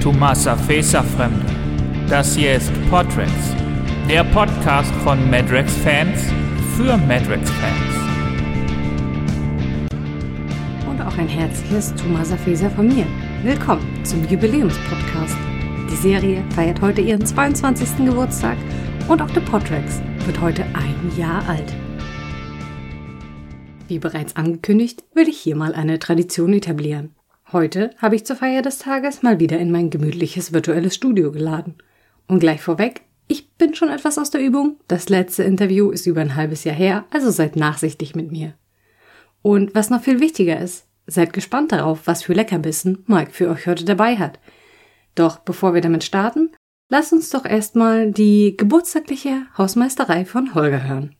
Tomasa Fesa Fremde. Das hier ist Podrex, der Podcast von Madrex-Fans für Madrex-Fans. Und auch ein herzliches Tomasa Fesa von mir. Willkommen zum Jubiläumspodcast. Die Serie feiert heute ihren 22. Geburtstag und auch der Podrex wird heute 1 Jahr alt. Wie bereits angekündigt, will ich hier mal eine Tradition etablieren. Heute habe ich zur Feier des Tages mal wieder in mein gemütliches virtuelles Studio geladen. Und gleich vorweg, ich bin schon etwas aus der Übung. Das letzte Interview ist über ein halbes Jahr her, also seid nachsichtig mit mir. Und was noch viel wichtiger ist, seid gespannt darauf, was für Leckerbissen Mike für euch heute dabei hat. Doch bevor wir damit starten, lasst uns doch erstmal die geburtstagliche Hausmeisterei von Holger hören.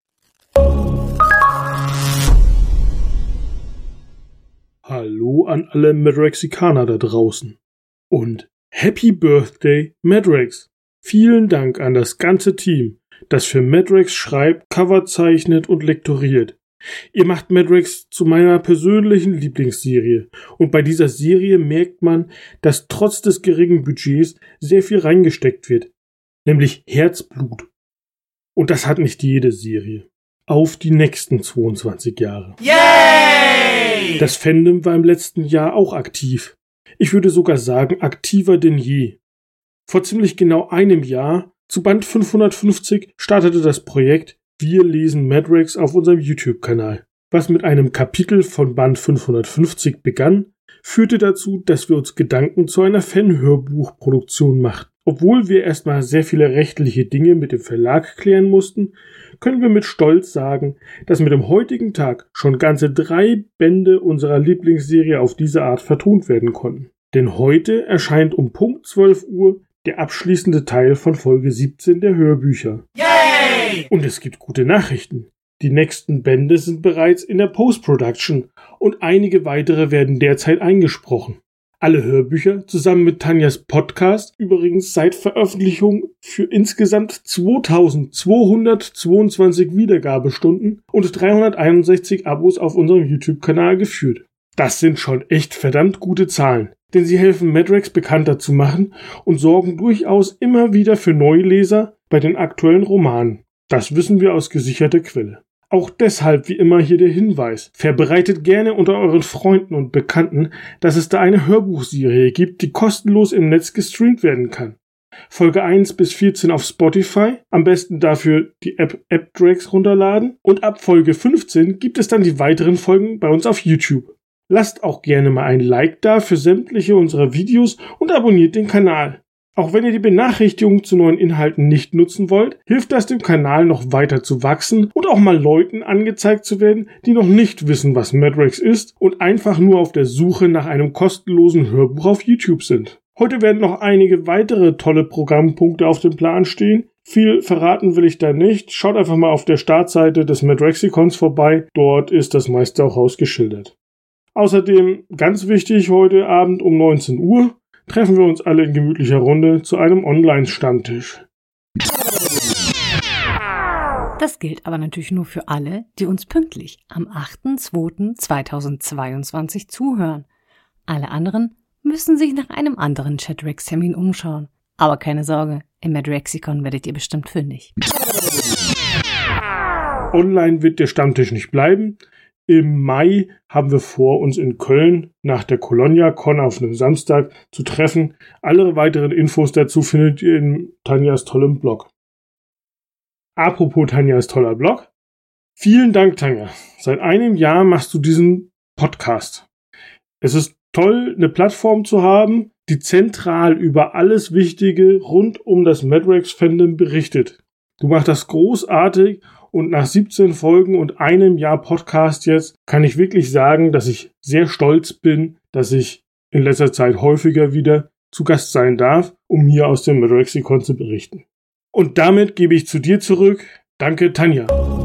Hallo an alle Madrexikaner da draußen. Und Happy Birthday, Madrex! Vielen Dank an das ganze Team, das für Madrex schreibt, Cover zeichnet und lektoriert. Ihr macht Madrex zu meiner persönlichen Lieblingsserie. Und bei dieser Serie merkt man, dass trotz des geringen Budgets sehr viel reingesteckt wird. Nämlich Herzblut. Und das hat nicht jede Serie. Auf die nächsten 22 Jahre. Yay! Das Fandom war im letzten Jahr auch aktiv. Ich würde sogar sagen, aktiver denn je. Vor ziemlich genau einem Jahr, zu Band 550, startete das Projekt Wir lesen Madrex auf unserem YouTube-Kanal. Was mit einem Kapitel von Band 550 begann, führte dazu, dass wir uns Gedanken zu einer Fan-Hörbuchproduktion machten. Obwohl wir erstmal sehr viele rechtliche Dinge mit dem Verlag klären mussten, können wir mit Stolz sagen, dass mit dem heutigen Tag schon ganze 3 Bände unserer Lieblingsserie auf diese Art vertont werden konnten. Denn heute erscheint um Punkt 12 Uhr der abschließende Teil von Folge 17 der Hörbücher. Yay! Und es gibt gute Nachrichten. Die nächsten Bände sind bereits in der Post-Production und einige weitere werden derzeit eingesprochen. Alle Hörbücher zusammen mit Tanjas Podcast übrigens seit Veröffentlichung für insgesamt 2222 Wiedergabestunden und 361 Abos auf unserem YouTube-Kanal geführt. Das sind schon echt verdammt gute Zahlen, denn sie helfen Madrex bekannter zu machen und sorgen durchaus immer wieder für Neuleser bei den aktuellen Romanen. Das wissen wir aus gesicherter Quelle. Auch deshalb wie immer hier der Hinweis. Verbreitet gerne unter euren Freunden und Bekannten, dass es da eine Hörbuchserie gibt, die kostenlos im Netz gestreamt werden kann. Folge 1 bis 14 auf Spotify, am besten dafür die App AppDrex runterladen und ab Folge 15 gibt es dann die weiteren Folgen bei uns auf YouTube. Lasst auch gerne mal ein Like da für sämtliche unserer Videos und abonniert den Kanal. Auch wenn ihr die Benachrichtigungen zu neuen Inhalten nicht nutzen wollt, hilft das dem Kanal noch weiter zu wachsen und auch mal Leuten angezeigt zu werden, die noch nicht wissen, was Madrex ist und einfach nur auf der Suche nach einem kostenlosen Hörbuch auf YouTube sind. Heute werden noch einige weitere tolle Programmpunkte auf dem Plan stehen. Viel verraten will ich da nicht. Schaut einfach mal auf der Startseite des Madrexikons vorbei. Dort ist das meiste auch ausgeschildert. Außerdem, ganz wichtig, heute Abend um 19 Uhr treffen wir uns alle in gemütlicher Runde zu einem Online-Stammtisch. Das gilt aber natürlich nur für alle, die uns pünktlich am 8.2.2022 zuhören. Alle anderen müssen sich nach einem anderen Chatrex-Termin umschauen. Aber keine Sorge, im Madrexikon werdet ihr bestimmt fündig. Online wird der Stammtisch nicht bleiben. Im Mai haben wir vor, uns in Köln nach der Colonia-Con auf einem Samstag zu treffen. Alle weiteren Infos dazu findet ihr in Tanjas tollem Blog. Apropos Tanjas toller Blog. Vielen Dank, Tanja. Seit einem Jahr machst du diesen Podcast. Es ist toll, eine Plattform zu haben, die zentral über alles Wichtige rund um das Madrex-Fandom berichtet. Du machst das großartig. Und nach 17 Folgen und einem Jahr Podcast jetzt kann ich wirklich sagen, dass ich sehr stolz bin, dass ich in letzter Zeit häufiger wieder zu Gast sein darf, um hier aus dem Madrexikon zu berichten. Und damit gebe ich zu dir zurück. Danke, Tanja.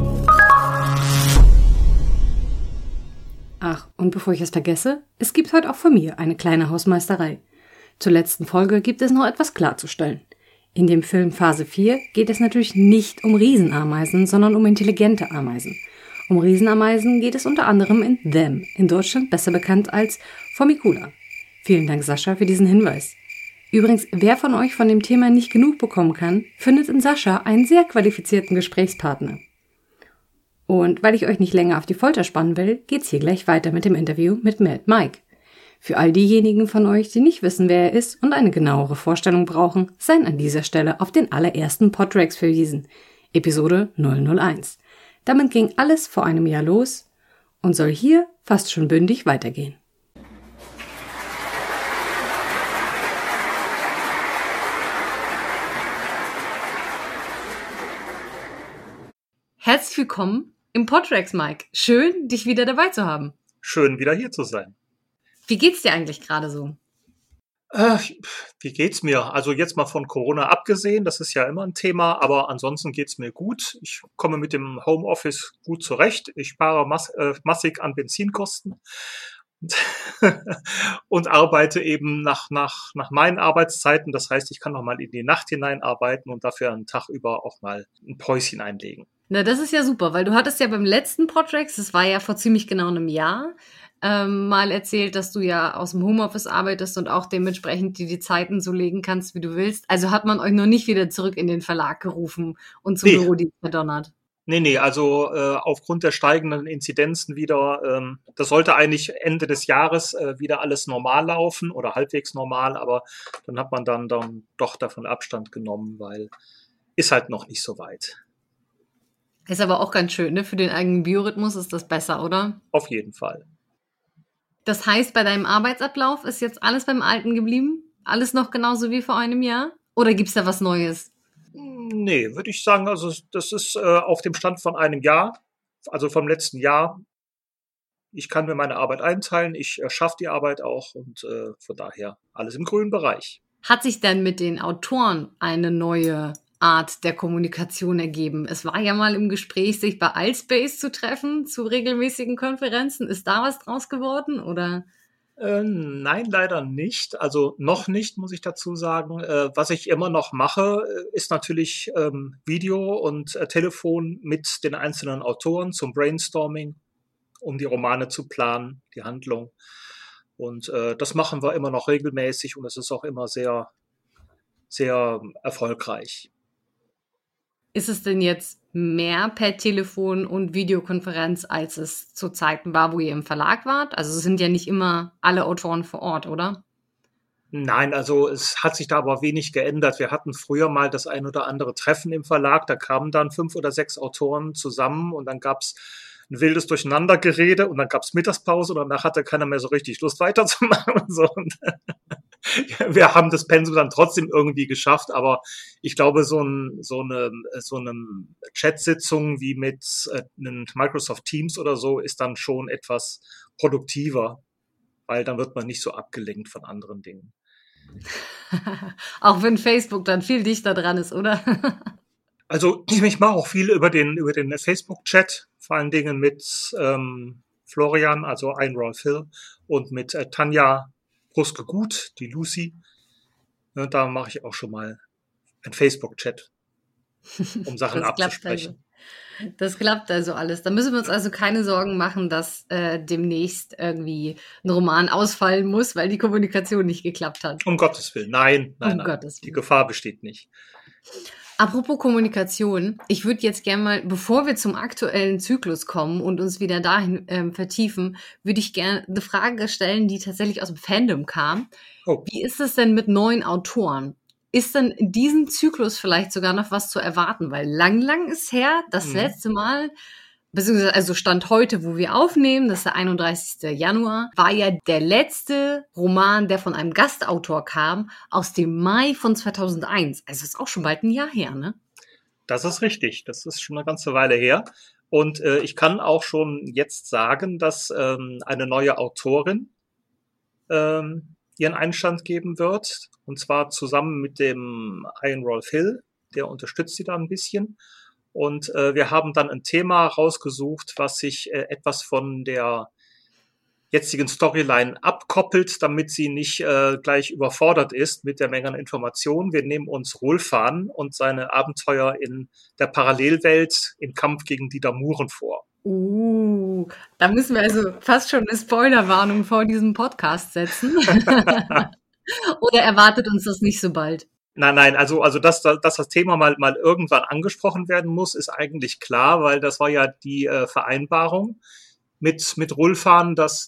Ach, und bevor ich es vergesse, es gibt heute auch von mir eine kleine Hausmeisterei. Zur letzten Folge gibt es noch etwas klarzustellen. In dem Film Phase 4 geht es natürlich nicht um Riesenameisen, sondern um intelligente Ameisen. Um Riesenameisen geht es unter anderem in Them, in Deutschland besser bekannt als Formicula. Vielen Dank, Sascha, für diesen Hinweis. Übrigens, wer von euch von dem Thema nicht genug bekommen kann, findet in Sascha einen sehr qualifizierten Gesprächspartner. Und weil ich euch nicht länger auf die Folter spannen will, geht's hier gleich weiter mit dem Interview mit Mad Mike. Für all diejenigen von euch, die nicht wissen, wer er ist und eine genauere Vorstellung brauchen, seien an dieser Stelle auf den allerersten Podtracks verwiesen, Episode 001. Damit ging alles vor einem Jahr los und soll hier fast schon bündig weitergehen. Herzlich willkommen im Podtracks, Mike. Schön, dich wieder dabei zu haben. Schön, wieder hier zu sein. Wie geht's dir eigentlich gerade so? Wie geht's mir? Also jetzt mal von Corona abgesehen, das ist ja immer ein Thema, aber ansonsten geht's mir gut. Ich komme mit dem Homeoffice gut zurecht. Ich spare massig an Benzinkosten und arbeite eben nach meinen Arbeitszeiten. Das heißt, ich kann noch mal in die Nacht hinein arbeiten und dafür einen Tag über auch mal ein Päuschen einlegen. Na, das ist ja super, weil du hattest ja beim letzten Podtracks, das war ja vor ziemlich genau einem Jahr, mal erzählt, dass du ja aus dem Homeoffice arbeitest und auch dementsprechend die Zeiten so legen kannst, wie du willst. Also hat man euch noch nicht wieder zurück in den Verlag gerufen und zum Bürodienst verdonnert? Nee, also aufgrund der steigenden Inzidenzen wieder, das sollte eigentlich Ende des Jahres wieder alles normal laufen oder halbwegs normal, aber dann hat man dann doch davon Abstand genommen, weil ist halt noch nicht so weit. Ist aber auch ganz schön, ne? Für den eigenen Biorhythmus ist das besser, oder? Auf jeden Fall. Das heißt, bei deinem Arbeitsablauf ist jetzt alles beim Alten geblieben? Alles noch genauso wie vor einem Jahr? Oder gibt's da was Neues? Nee, würde ich sagen, also das ist auf dem Stand von einem Jahr, also vom letzten Jahr. Ich kann mir meine Arbeit einteilen, ich schaffe die Arbeit auch und von daher alles im grünen Bereich. Hat sich denn mit den Autoren eine neue Art der Kommunikation ergeben? Es war ja mal im Gespräch, sich bei Altspace zu treffen, zu regelmäßigen Konferenzen. Ist da was draus geworden, oder? Nein, leider nicht. Also noch nicht, muss ich dazu sagen. Was ich immer noch mache, ist natürlich Video und Telefon mit den einzelnen Autoren zum Brainstorming, um die Romane zu planen, die Handlung. Und das machen wir immer noch regelmäßig und es ist auch immer sehr, sehr erfolgreich. Ist es denn jetzt mehr per Telefon und Videokonferenz, als es zu Zeiten war, wo ihr im Verlag wart? Also es sind ja nicht immer alle Autoren vor Ort, oder? Nein, also es hat sich da aber wenig geändert. Wir hatten früher mal das ein oder andere Treffen im Verlag. Da kamen dann 5 oder 6 Autoren zusammen und dann gab's ein wildes Durcheinandergerede und dann gab's Mittagspause und danach hatte keiner mehr so richtig Lust weiterzumachen und so. Und wir haben das Pensum dann trotzdem irgendwie geschafft, aber ich glaube, so eine Chat-Sitzung wie mit einem Microsoft Teams oder so ist dann schon etwas produktiver, weil dann wird man nicht so abgelenkt von anderen Dingen. Auch wenn Facebook dann viel dichter dran ist, oder? Also ich mache auch viel über den Facebook-Chat, vor allen Dingen mit Florian, also Ian Rolf Hill, und mit Tanja Bruske-Gut, die Lucy. Da mache ich auch schon mal einen Facebook-Chat, um Sachen abzusprechen. Das klappt also alles. Da müssen wir uns also keine Sorgen machen, dass demnächst irgendwie ein Roman ausfallen muss, weil die Kommunikation nicht geklappt hat. Um Gottes Willen. Nein. Gottes Willen. Die Gefahr besteht nicht. Apropos Kommunikation, ich würde jetzt gerne mal, bevor wir zum aktuellen Zyklus kommen und uns wieder dahin vertiefen, würde ich gerne eine Frage stellen, die tatsächlich aus dem Fandom kam. Oh. Wie ist es denn mit neuen Autoren? Ist denn in diesem Zyklus vielleicht sogar noch was zu erwarten? Weil lang ist her, das letzte Mal, beziehungsweise also Stand heute, wo wir aufnehmen, das ist der 31. Januar, war ja der letzte Roman, der von einem Gastautor kam, aus dem Mai von 2001. Also ist auch schon bald ein Jahr her, ne? Das ist richtig. Das ist schon eine ganze Weile her. Und ich kann auch schon jetzt sagen, dass eine neue Autorin ihren Einstand geben wird. Und zwar zusammen mit dem Ian Rolf Hill. Der unterstützt sie da ein bisschen. Und wir haben dann ein Thema rausgesucht, was sich etwas von der jetzigen Storyline abkoppelt, damit sie nicht gleich überfordert ist mit der Menge an Informationen. Wir nehmen uns Rolfan und seine Abenteuer in der Parallelwelt im Kampf gegen die Damuren vor. Da müssen wir also fast schon eine Spoilerwarnung vor diesem Podcast setzen. Oder erwartet uns das nicht so bald? Nein, also dass das Thema mal irgendwann angesprochen werden muss, ist eigentlich klar, weil das war ja die Vereinbarung mit Rulfan, dass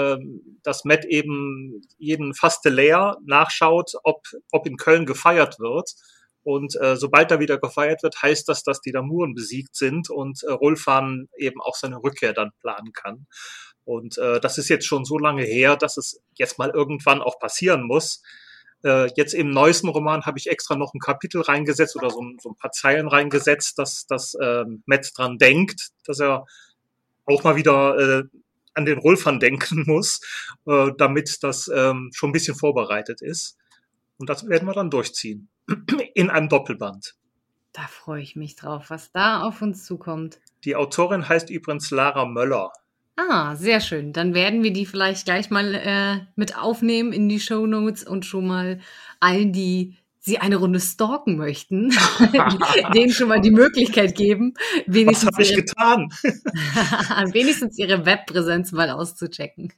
Matt eben jeden Fastelayer nachschaut, ob in Köln gefeiert wird. Und sobald da wieder gefeiert wird, heißt das, dass die Damuren besiegt sind und Rulfan eben auch seine Rückkehr dann planen kann. Und das ist jetzt schon so lange her, dass es jetzt mal irgendwann auch passieren muss. Jetzt im neuesten Roman habe ich extra noch ein Kapitel reingesetzt oder so ein paar Zeilen reingesetzt, dass Matt dran denkt, dass er auch mal wieder an den Rulfan denken muss, damit das schon ein bisschen vorbereitet ist. Und das werden wir dann durchziehen. In einem Doppelband. Da freue ich mich drauf, was da auf uns zukommt. Die Autorin heißt übrigens Lara Möller. Ah, sehr schön. Dann werden wir die vielleicht gleich mal mit aufnehmen in die Shownotes und schon mal allen, die sie eine Runde stalken möchten, denen schon mal die Möglichkeit geben, Was habe ich getan? wenigstens ihre Webpräsenz mal auszuchecken.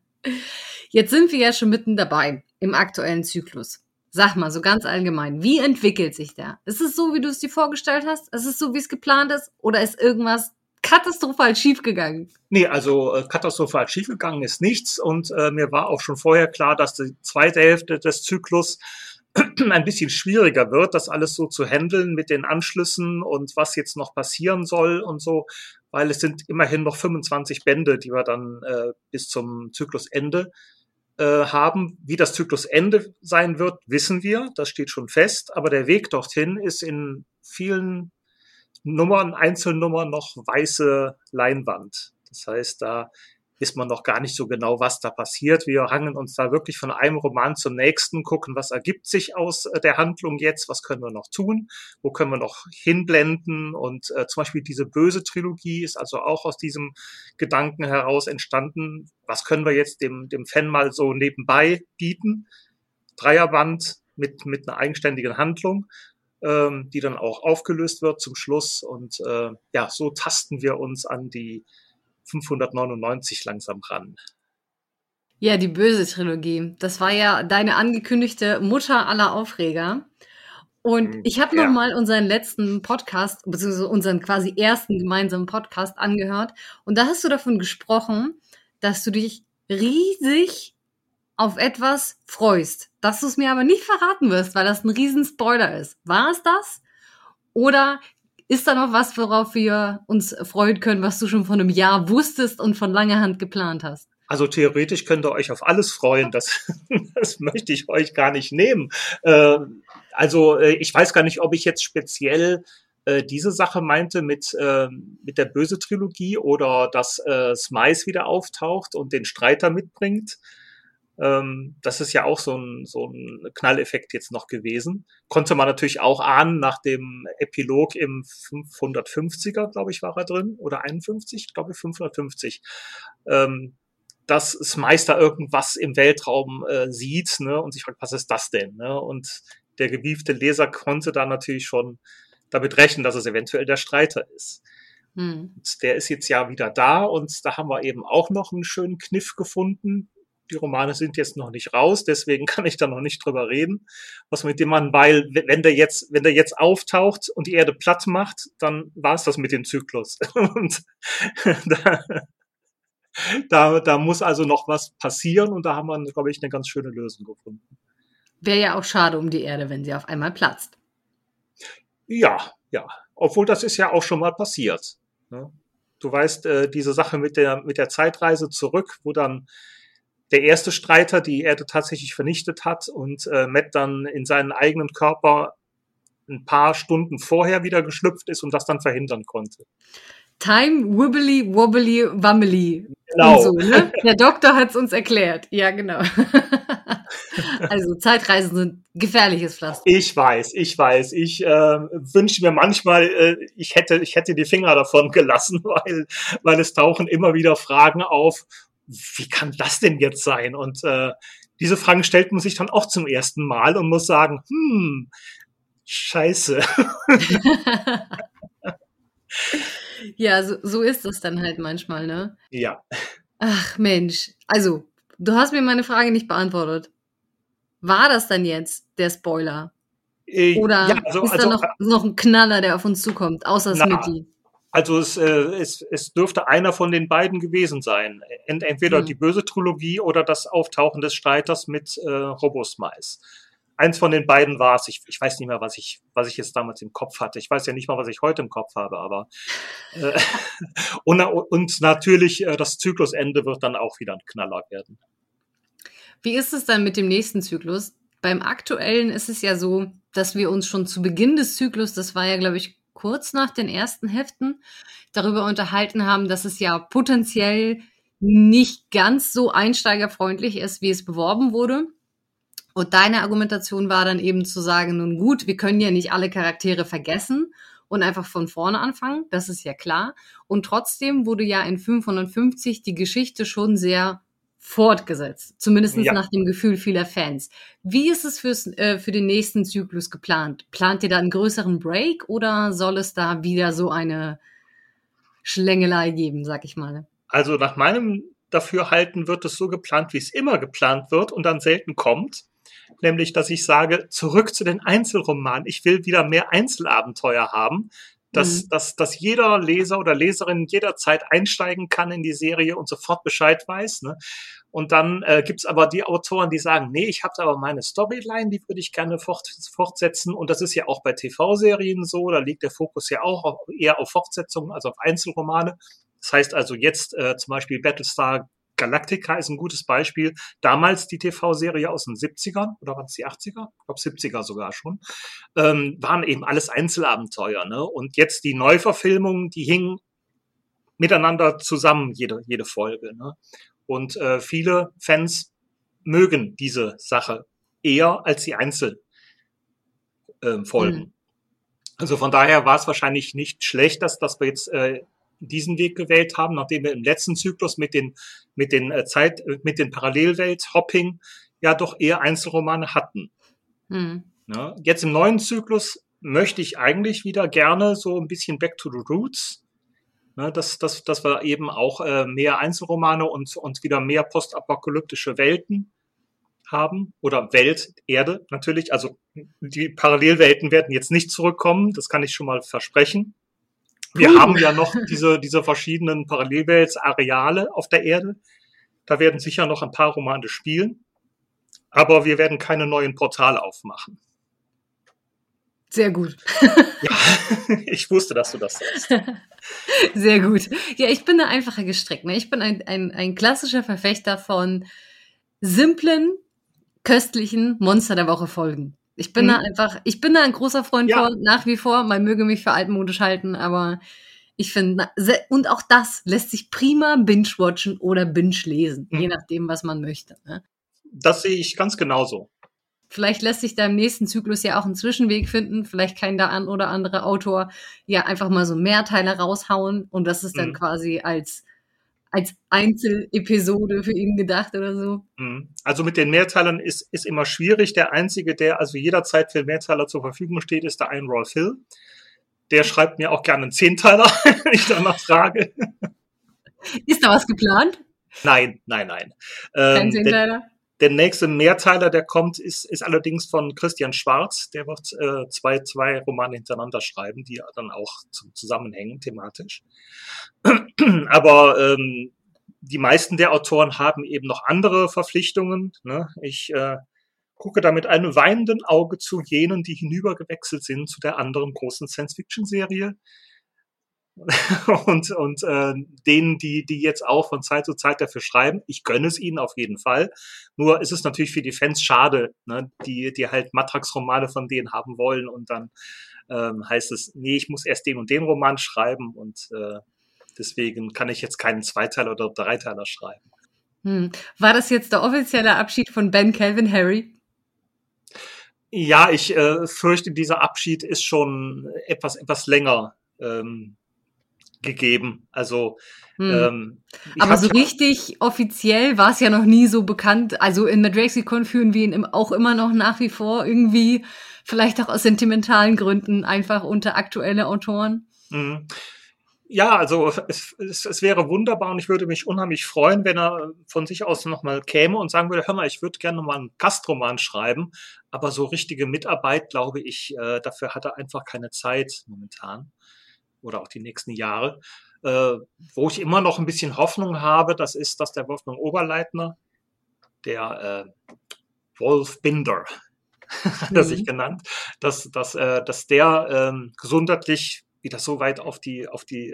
Jetzt sind wir ja schon mitten dabei im aktuellen Zyklus. Sag mal, so ganz allgemein, wie entwickelt sich der? Ist es so, wie du es dir vorgestellt hast? Ist es so, wie es geplant ist? Oder ist irgendwas katastrophal schiefgegangen? Nee, also katastrophal schiefgegangen ist nichts. Und mir war auch schon vorher klar, dass die zweite Hälfte des Zyklus ein bisschen schwieriger wird, das alles so zu handeln mit den Anschlüssen und was jetzt noch passieren soll und so, weil es sind immerhin noch 25 Bände, die wir dann bis zum Zyklusende haben. Wie das Zyklusende sein wird, wissen wir, das steht schon fest, aber der Weg dorthin ist in vielen Einzelnummern noch weiße Leinwand. Das heißt, da ist man noch gar nicht so genau, was da passiert. Wir hangeln uns da wirklich von einem Roman zum nächsten, gucken, was ergibt sich aus der Handlung jetzt, was können wir noch tun, wo können wir noch hinblenden und zum Beispiel diese böse Trilogie ist also auch aus diesem Gedanken heraus entstanden, was können wir jetzt dem Fan mal so nebenbei bieten. Dreierband mit einer eigenständigen Handlung, die dann auch aufgelöst wird zum Schluss und ja, so tasten wir uns an die 599 langsam ran. Ja, die böse Trilogie. Das war ja deine angekündigte Mutter aller Aufreger. Und ich habe noch mal unseren letzten Podcast, beziehungsweise unseren quasi ersten gemeinsamen Podcast angehört. Und da hast du davon gesprochen, dass du dich riesig auf etwas freust, dass du es mir aber nicht verraten wirst, weil das ein riesen Spoiler ist. War es das? Oder ist da noch was, worauf wir uns freuen können, was du schon vor einem Jahr wusstest und von langer Hand geplant hast? Also theoretisch könnt ihr euch auf alles freuen. Das möchte ich euch gar nicht nehmen. Ich weiß gar nicht, ob ich jetzt speziell diese Sache meinte mit der Böse-Trilogie oder dass Smice wieder auftaucht und den Streiter mitbringt. Das ist ja auch so ein Knalleffekt jetzt noch gewesen. Konnte man natürlich auch ahnen nach dem Epilog im 550er, glaube ich, war er drin. Oder 51, ich glaube 550. Dass Smice da irgendwas im Weltraum sieht, ne, und sich fragt, was ist das denn? Ne? Und der gewiefte Leser konnte da natürlich schon damit rechnen, dass es eventuell der Streiter ist. Und der ist jetzt ja wieder da und da haben wir eben auch noch einen schönen Kniff gefunden. Die Romane sind jetzt noch nicht raus, deswegen kann ich da noch nicht drüber reden. Was mit dem Mann, weil wenn der jetzt auftaucht und die Erde platt macht, dann war es das mit dem Zyklus. Und da muss also noch was passieren und da haben wir, glaube ich, eine ganz schöne Lösung gefunden. Wäre ja auch schade um die Erde, wenn sie auf einmal platzt. Ja. Obwohl das ist ja auch schon mal passiert. Ne? Du weißt, diese Sache mit der Zeitreise zurück, wo dann der erste Streiter die Erde tatsächlich vernichtet hat und Matt dann in seinen eigenen Körper ein paar Stunden vorher wieder geschlüpft ist und das dann verhindern konnte. Time, wibbly, wobbly, wummely. Genau. Und so, ne? Der Doktor hat's uns erklärt. Ja, genau. Also Zeitreisen sind gefährliches Pflaster. Ich weiß. Ich wünsche mir manchmal, ich hätte die Finger davon gelassen, weil es tauchen immer wieder Fragen auf, wie kann das denn jetzt sein? Und diese Fragen stellt man sich dann auch zum ersten Mal und muss sagen, scheiße. Ja, so ist das dann halt manchmal, ne? Ja. Ach Mensch, also, du hast mir meine Frage nicht beantwortet. War das dann jetzt der Spoiler? Oder ja, ist da noch ein Knaller, der auf uns zukommt, außer Smitty? Also es dürfte einer von den beiden gewesen sein. Entweder die böse Trilogie oder das Auftauchen des Streiters mit Robosmice. Eins von den beiden war es. Ich weiß nicht mehr, was ich jetzt damals im Kopf hatte. Ich weiß ja nicht mal, was ich heute im Kopf habe, aber und natürlich das Zyklusende wird dann auch wieder ein Knaller werden. Wie ist es dann mit dem nächsten Zyklus? Beim aktuellen ist es ja so, dass wir uns schon zu Beginn des Zyklus, das war ja, glaube ich, kurz nach den ersten Heften, darüber unterhalten haben, dass es ja potenziell nicht ganz so einsteigerfreundlich ist, wie es beworben wurde. Und deine Argumentation war dann eben zu sagen, nun gut, wir können ja nicht alle Charaktere vergessen und einfach von vorne anfangen, das ist ja klar. Und trotzdem wurde ja in 550 die Geschichte schon sehr fortgesetzt, zumindest nach dem Gefühl vieler Fans. Wie ist es für den nächsten Zyklus geplant? Plant ihr da einen größeren Break oder soll es da wieder so eine Schlängelei geben, sag ich mal? Also nach meinem Dafürhalten wird es so geplant, wie es immer geplant wird und dann selten kommt. Nämlich, dass ich sage, zurück zu den Einzelromanen. Ich will wieder mehr Einzelabenteuer haben, dass jeder Leser oder Leserin jederzeit einsteigen kann in die Serie und sofort Bescheid weiß. Ne? Und dann gibt's aber die Autoren, die sagen, nee, ich habe aber meine Storyline, die würde ich gerne fortsetzen. Und das ist ja auch bei TV-Serien so, da liegt der Fokus ja auch eher auf Fortsetzungen als auf Einzelromane. Das heißt also jetzt zum Beispiel Battlestar Galactica ist ein gutes Beispiel. Damals die TV-Serie aus den 70ern, oder waren es die 80er? Ich glaube 70er sogar schon. Waren eben alles Einzelabenteuer. Ne? Und jetzt die Neuverfilmungen, die hingen miteinander zusammen, jede Folge. Ne? Und viele Fans mögen diese Sache eher als die Einzelfolgen. Also von daher war es wahrscheinlich nicht schlecht, dass wir jetzt diesen Weg gewählt haben, nachdem wir im letzten Zyklus mit den Parallelwelt-Hopping ja doch eher Einzelromane hatten. Ja, jetzt im neuen Zyklus möchte ich eigentlich wieder gerne so ein bisschen back to the roots, ne, dass wir eben auch mehr Einzelromane und wieder mehr postapokalyptische Welten haben oder Erde natürlich. Also die Parallelwelten werden jetzt nicht zurückkommen, das kann ich schon mal versprechen. Wir haben ja noch diese verschiedenen Parallelweltsareale auf der Erde. Da werden sicher noch ein paar Romane spielen. Aber wir werden keine neuen Portale aufmachen. Sehr gut. Ja, ich wusste, dass du das sagst. Sehr gut. Ja, ich bin da einfacher gestrickt. Ne? Ich bin ein klassischer Verfechter von simplen, köstlichen Monster der Woche Folgen. Ich bin da ein großer Freund von, nach wie vor. Man möge mich für altmodisch halten, aber ich finde, und auch das lässt sich prima binge-watchen oder binge-lesen, je nachdem, was man möchte. Ne? Das sehe ich ganz genauso. Vielleicht lässt sich da im nächsten Zyklus ja auch ein Zwischenweg finden. Vielleicht kann der ein oder andere Autor ja einfach mal so Mehrteile raushauen und das ist dann quasi als Einzelepisode für ihn gedacht oder so. Also mit den Mehrteilern ist immer schwierig. Der einzige, der also jederzeit für Mehrteiler zur Verfügung steht, ist der Ian Rolf Hill. Der schreibt mir auch gerne einen Zehnteiler, wenn ich danach frage. Ist da was geplant? Nein. Kein Zehnteiler? Der nächste Mehrteiler, der kommt, ist allerdings von Christian Schwarz. Der wird zwei Romane hintereinander schreiben, die dann auch zusammenhängen thematisch. Aber die meisten der Autoren haben eben noch andere Verpflichtungen. Ne? Ich gucke da mit einem weinenden Auge zu jenen, die hinübergewechselt sind zu der anderen großen Science-Fiction-Serie. und denen, die jetzt auch von Zeit zu Zeit dafür schreiben. Ich gönne es ihnen auf jeden Fall. Nur ist es natürlich für die Fans schade, ne, die halt Matrax-Romane von denen haben wollen und dann heißt es, nee, ich muss erst den und den Roman schreiben und deswegen kann ich jetzt keinen Zweiteiler oder Dreiteiler schreiben. War das jetzt der offizielle Abschied von Ben Calvin Harry? Ja, ich fürchte, dieser Abschied ist schon etwas länger gegeben. Also aber so richtig offiziell war es ja noch nie so bekannt. Also in Madrexicon führen wir ihn auch immer noch nach wie vor irgendwie, vielleicht auch aus sentimentalen Gründen, einfach unter aktuelle Autoren. Ja, also es wäre wunderbar und ich würde mich unheimlich freuen, wenn er von sich aus nochmal käme und sagen würde, hör mal, ich würde gerne nochmal einen Gastroman schreiben, aber so richtige Mitarbeit, glaube ich, dafür hat er einfach keine Zeit momentan oder auch die nächsten Jahre. Wo ich immer noch ein bisschen Hoffnung habe, das ist, dass der Wolfgang Oberleitner, der Wolf Binder, hat er sich genannt, dass der gesundheitlich wieder so weit auf den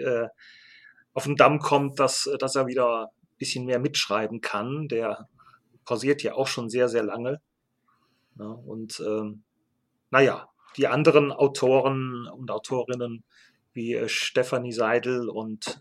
Damm kommt, dass er wieder ein bisschen mehr mitschreiben kann. Der pausiert ja auch schon sehr, sehr lange. Ja, und die anderen Autoren und Autorinnen wie Stefanie Seidel und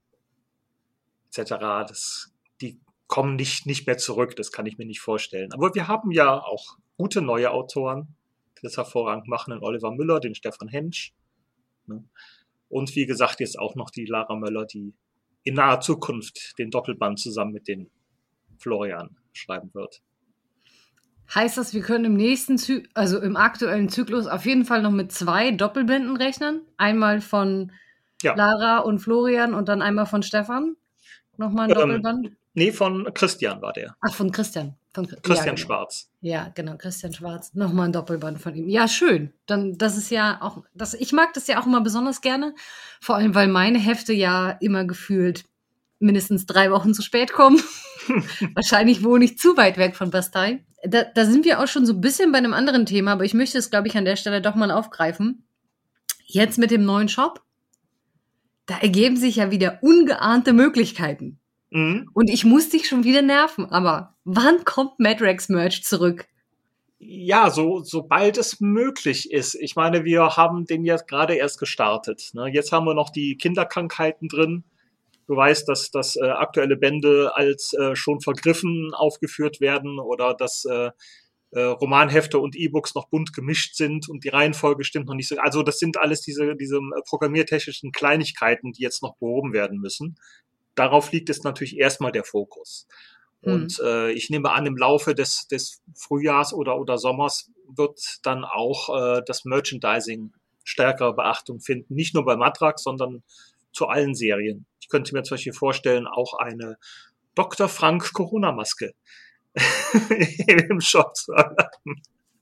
etc., die kommen nicht mehr zurück, das kann ich mir nicht vorstellen. Aber wir haben ja auch gute neue Autoren, die das hervorragend machen, den Oliver Müller, den Stefan Hensch. Und wie gesagt, jetzt auch noch die Lara Möller, die in naher Zukunft den Doppelband zusammen mit dem Florian schreiben wird. Heißt das, wir können im aktuellen Zyklus auf jeden Fall noch mit 2 Doppelbänden rechnen? Einmal von Lara und Florian und dann einmal von Stefan? Nochmal ein Doppelband? Nee, von Christian war der. Ach, von Christian. Christian Schwarz. Ja, genau, Christian Schwarz. Nochmal ein Doppelband von ihm. Ja, schön. Dann, das ist ja auch, ich mag das ja auch immer besonders gerne. Vor allem, weil meine Hefte ja immer gefühlt mindestens 3 Wochen zu spät kommen. Wahrscheinlich wohne ich zu weit weg von Bastei. Da sind wir auch schon so ein bisschen bei einem anderen Thema, aber ich möchte es, glaube ich, an der Stelle doch mal aufgreifen. Jetzt mit dem neuen Shop, da ergeben sich ja wieder ungeahnte Möglichkeiten. Mhm. Und ich muss dich schon wieder nerven, aber wann kommt Madrex Merch zurück? Ja, sobald es möglich ist. Ich meine, wir haben den jetzt gerade erst gestartet. Ne? Jetzt haben wir noch die Kinderkrankheiten drin. Du weißt, dass aktuelle Bände als schon vergriffen aufgeführt werden oder dass Romanhefte und E-Books noch bunt gemischt sind und die Reihenfolge stimmt noch nicht so. Also das sind alles diese programmiertechnischen Kleinigkeiten, die jetzt noch behoben werden müssen. Darauf liegt es natürlich erstmal der Fokus. Und ich nehme an, im Laufe des Frühjahrs oder Sommers wird dann auch das Merchandising stärkere Beachtung finden. Nicht nur bei Matrax, sondern zu allen Serien. Ich könnte mir zum Beispiel vorstellen, auch eine Dr. Frank Corona-Maske im Shop zu haben.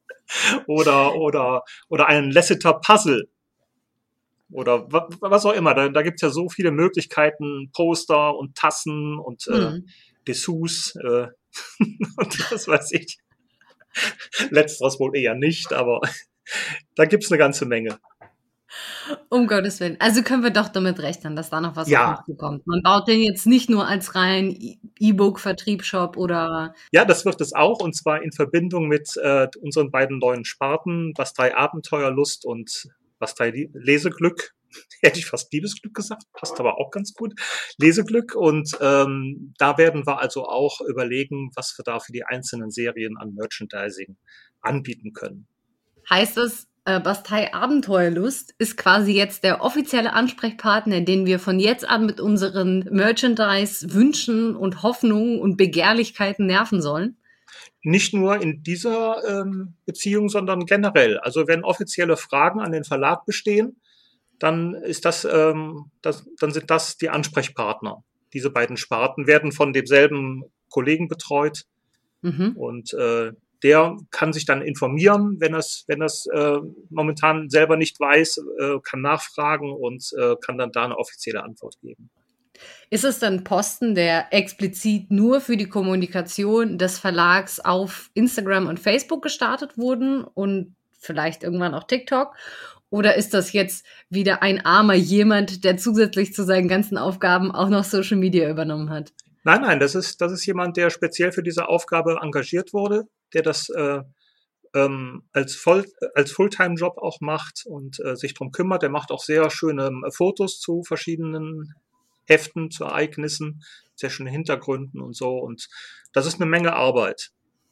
Oder einen Lasseter-Puzzle. Oder was auch immer. Da gibt's ja so viele Möglichkeiten, Poster und Tassen und Dessous und was weiß ich. Letzteres wohl eher nicht, aber da gibt's eine ganze Menge. Um Gottes Willen. Also können wir doch damit rechnen, dass da noch was auf uns zukommt. Man baut den jetzt nicht nur als rein E-Book-Vertriebsshop oder... Ja, das wird es auch, und zwar in Verbindung mit unseren beiden neuen Sparten, Bastei Abenteuerlust und Bastei Leseglück. Hätte ich fast Liebesglück gesagt, passt aber auch ganz gut. Leseglück, und da werden wir also auch überlegen, was wir da für die einzelnen Serien an Merchandising anbieten können. Heißt es, Bastei Abenteuerlust ist quasi jetzt der offizielle Ansprechpartner, den wir von jetzt an mit unseren Merchandise-Wünschen und Hoffnungen und Begehrlichkeiten nerven sollen? Nicht nur in dieser Beziehung, sondern generell. Also wenn offizielle Fragen an den Verlag bestehen, dann ist dann sind das die Ansprechpartner. Diese beiden Sparten werden von demselben Kollegen betreut. Und der kann sich dann informieren, wenn es momentan selber nicht weiß, kann nachfragen und kann dann da eine offizielle Antwort geben. Ist es dann Posten, der explizit nur für die Kommunikation des Verlags auf Instagram und Facebook gestartet wurden und vielleicht irgendwann auch TikTok? Oder ist das jetzt wieder ein armer jemand, der zusätzlich zu seinen ganzen Aufgaben auch noch Social Media übernommen hat? Nein, das ist jemand, der speziell für diese Aufgabe engagiert wurde, der das als Fulltime-Job auch macht und sich drum kümmert. Der macht auch sehr schöne Fotos zu verschiedenen Heften, zu Ereignissen, sehr schöne Hintergründen und so. Und das ist eine Menge Arbeit.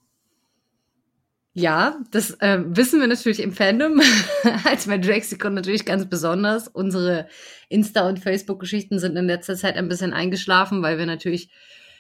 Ja, das wissen wir natürlich im Fandom, als Madrexicon natürlich ganz besonders. Unsere Insta- und Facebook-Geschichten sind in letzter Zeit ein bisschen eingeschlafen, weil wir natürlich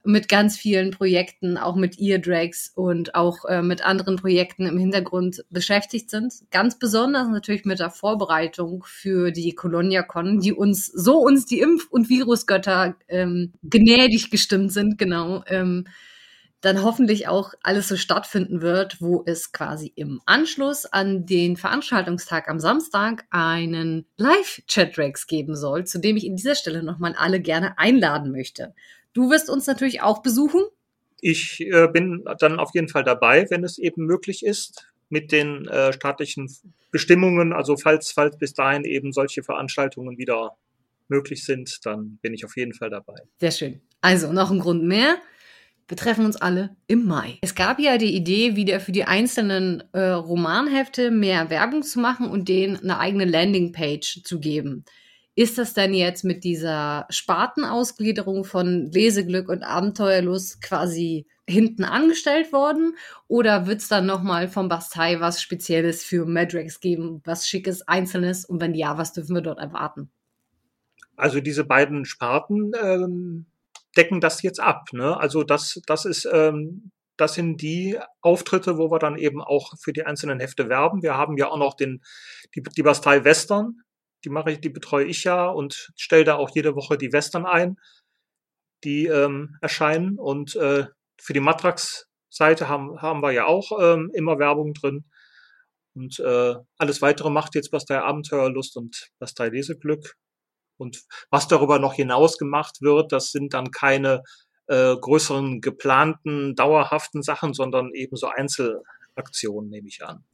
mit ganz vielen Projekten, auch mit Eardrags und auch mit anderen Projekten im Hintergrund beschäftigt sind. Ganz besonders natürlich mit der Vorbereitung für die ColoniaCon, die uns die Impf- und Virusgötter gnädig gestimmt sind, genau, dann hoffentlich auch alles so stattfinden wird, wo es quasi im Anschluss an den Veranstaltungstag am Samstag einen Live-Chat-Rex geben soll, zu dem ich in dieser Stelle nochmal alle gerne einladen möchte. Du wirst uns natürlich auch besuchen. Ich bin dann auf jeden Fall dabei, wenn es eben möglich ist, mit den staatlichen Bestimmungen. Also falls bis dahin eben solche Veranstaltungen wieder möglich sind, dann bin ich auf jeden Fall dabei. Sehr schön. Also noch ein Grund mehr. Wir treffen uns alle im Mai. Es gab ja die Idee, wieder für die einzelnen Romanhefte mehr Werbung zu machen und denen eine eigene Landingpage zu geben. Ist das denn jetzt mit dieser Spartenausgliederung von Leseglück und Abenteuerlust quasi hinten angestellt worden? Oder wird es dann nochmal vom Bastei was Spezielles für Madrex geben, was Schickes, Einzelnes? Und wenn ja, was dürfen wir dort erwarten? Also diese beiden Sparten decken das jetzt ab, ne? Also das sind die Auftritte, wo wir dann eben auch für die einzelnen Hefte werben. Wir haben ja auch noch die Bastei Western, die betreue ich ja und stelle da auch jede Woche die Western ein, die erscheinen. Und für die Matrax-Seite haben wir ja auch immer Werbung drin. Und alles Weitere macht jetzt Bastei Abenteuerlust und Bastei Leseglück. Und was darüber noch hinaus gemacht wird, das sind dann keine größeren geplanten, dauerhaften Sachen, sondern eben so Einzelaktionen, nehme ich an.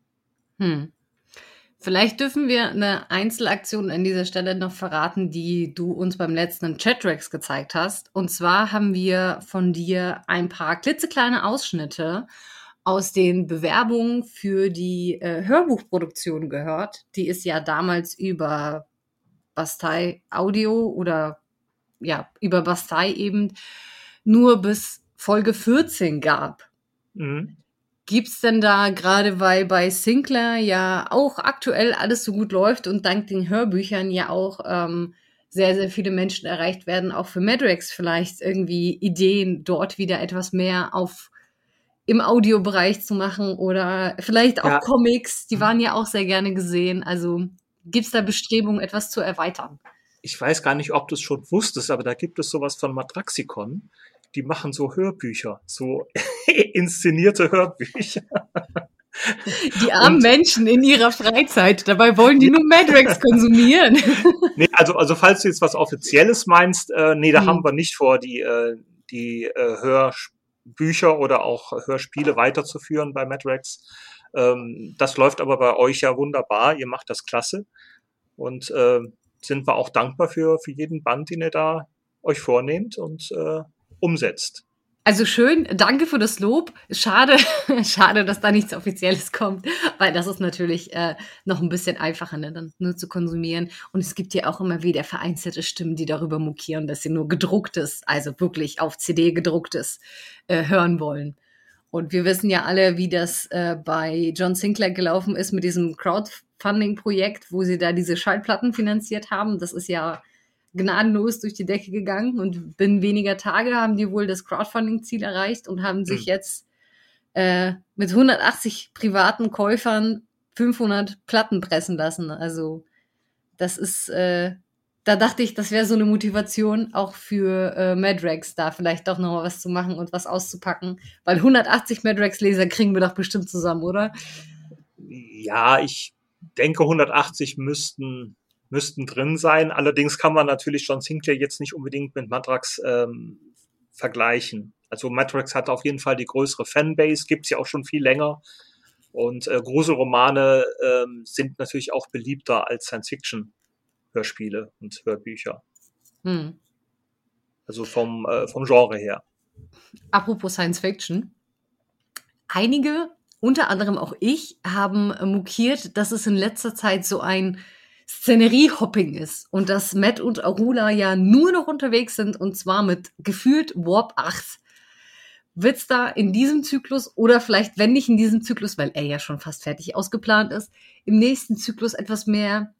Vielleicht dürfen wir eine Einzelaktion an dieser Stelle noch verraten, die du uns beim letzten Chat-Rex gezeigt hast. Und zwar haben wir von dir ein paar klitzekleine Ausschnitte aus den Bewerbungen für die Hörbuchproduktion gehört, die es ja damals über Bastei Audio oder ja, über Bastei eben nur bis Folge 14 gab. Mhm. Gibt's denn da, gerade weil bei Sinclair ja auch aktuell alles so gut läuft und dank den Hörbüchern ja auch sehr, sehr viele Menschen erreicht werden, auch für Madrex vielleicht irgendwie Ideen, dort wieder etwas mehr im Audiobereich zu machen oder vielleicht auch Comics, die waren ja auch sehr gerne gesehen. Also gibt's da Bestrebungen, etwas zu erweitern? Ich weiß gar nicht, ob du es schon wusstest, aber da gibt es sowas von Matraxikon. Die machen so Hörbücher, so inszenierte Hörbücher. Die armen Menschen in ihrer Freizeit, dabei wollen die nur Madrex konsumieren. Nee, also falls du jetzt was Offizielles meinst, da haben wir nicht vor, die Hörbücher oder auch Hörspiele weiterzuführen bei Madrex. Das läuft aber bei euch ja wunderbar, ihr macht das klasse und sind wir auch dankbar für jeden Band, den ihr da euch vornehmt und umsetzt. Also schön, danke für das Lob. Schade, dass da nichts Offizielles kommt, weil das ist natürlich noch ein bisschen einfacher, ne, dann nur zu konsumieren. Und es gibt ja auch immer wieder vereinzelte Stimmen, die darüber mokieren, dass sie nur gedrucktes, also wirklich auf CD gedrucktes, hören wollen. Und wir wissen ja alle, wie das bei John Sinclair gelaufen ist mit diesem Crowdfunding-Projekt, wo sie da diese Schallplatten finanziert haben. Das ist ja gnadenlos durch die Decke gegangen und binnen weniger Tage haben die wohl das Crowdfunding-Ziel erreicht und haben sich jetzt mit 180 privaten Käufern 500 Platten pressen lassen. Also das ist, da dachte ich, das wäre so eine Motivation auch für Madrex, da vielleicht doch noch mal was zu machen und was auszupacken, weil 180 Madrex-Leser kriegen wir doch bestimmt zusammen, oder? Ja, ich denke 180 müssten drin sein. Allerdings kann man natürlich John Sinclair jetzt nicht unbedingt mit Matrax vergleichen. Also Matrax hat auf jeden Fall die größere Fanbase, gibt's ja auch schon viel länger. Und Gruselromane sind natürlich auch beliebter als Science-Fiction-Hörspiele und Hörbücher. Also vom Genre her. Apropos Science-Fiction. Einige, unter anderem auch ich, haben mokiert, dass es in letzter Zeit so ein Szenerie-Hopping ist und dass Matt und Arula ja nur noch unterwegs sind und zwar mit gefühlt Warp 8. Wird's da in diesem Zyklus oder vielleicht, wenn nicht in diesem Zyklus, weil er ja schon fast fertig ausgeplant ist, im nächsten Zyklus etwas mehr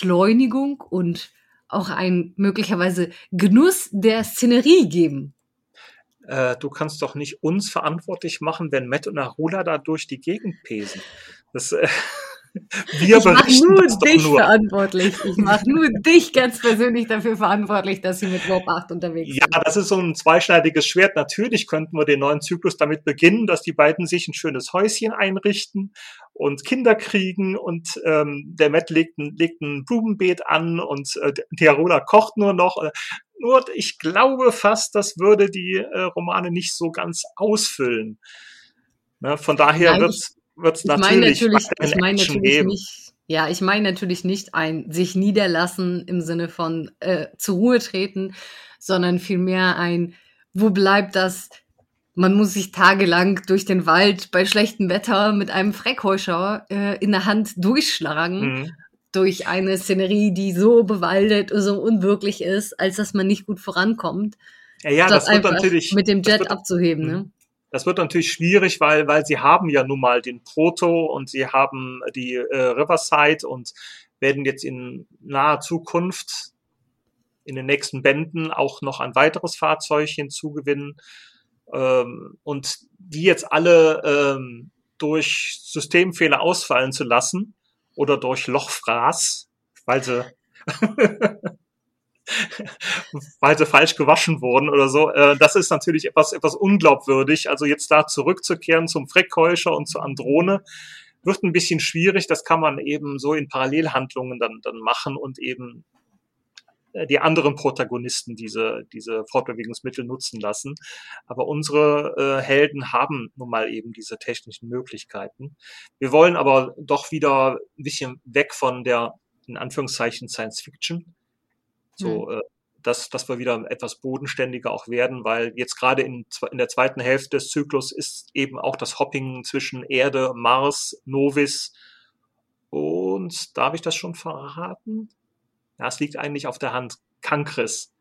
Entschleunigung und auch ein möglicherweise Genuss der Szenerie geben? du kannst doch nicht uns verantwortlich machen, wenn Matt und Narula da durch die Gegend pesen. Das, wir Ich mache berichten nur das doch dich nur. verantwortlich. Ich mache nur dich ganz persönlich dafür verantwortlich, dass sie mit Warp 8 unterwegs Ja, sind. das ist so ein zweischneidiges Schwert. Natürlich könnten wir den neuen Zyklus damit beginnen, dass die beiden sich ein schönes Häuschen einrichten und Kinder kriegen und der Matt legt ein Blumenbeet an und die Narula kocht nur noch. Nur ich glaube fast, das würde die Romane nicht so ganz ausfüllen. Ne? Von daher Nein, wird's ich meine natürlich natürlich, weiterhin ich meine Action natürlich geben. nicht, ja, ich meine natürlich nicht ein sich niederlassen im Sinne von zur Ruhe treten, sondern vielmehr ein, wo bleibt das? Man muss sich tagelang durch den Wald bei schlechtem Wetter mit einem Freckhäuscher in der Hand durchschlagen, Mhm. durch eine Szenerie, die so bewaldet und so unwirklich ist, als dass man nicht gut vorankommt, Ja, statt das wird einfach natürlich, mit dem das Jet wird, abzuheben, ne? das wird natürlich schwierig, weil sie haben ja nun mal den Proto und sie haben die Riverside und werden jetzt in naher Zukunft in den nächsten Bänden auch noch ein weiteres Fahrzeug hinzugewinnen. Und die jetzt alle durch Systemfehler ausfallen zu lassen oder durch Lochfraß, weil sie weil sie falsch gewaschen wurden oder so. Das ist natürlich etwas unglaubwürdig. Also jetzt da zurückzukehren zum Freckhäuscher und zur Androne wird ein bisschen schwierig. Das kann man eben so in Parallelhandlungen dann machen und eben die anderen Protagonisten diese Fortbewegungsmittel nutzen lassen. Aber unsere Helden haben nun mal eben diese technischen Möglichkeiten. Wir wollen aber doch wieder ein bisschen weg von der, in Anführungszeichen, Science Fiction. So, dass wir wieder etwas bodenständiger auch werden, weil jetzt gerade in der zweiten Hälfte des Zyklus ist eben auch das Hopping zwischen Erde, Mars, Novis und, darf ich das schon verraten? Ja, es liegt eigentlich auf der Hand, Cancris,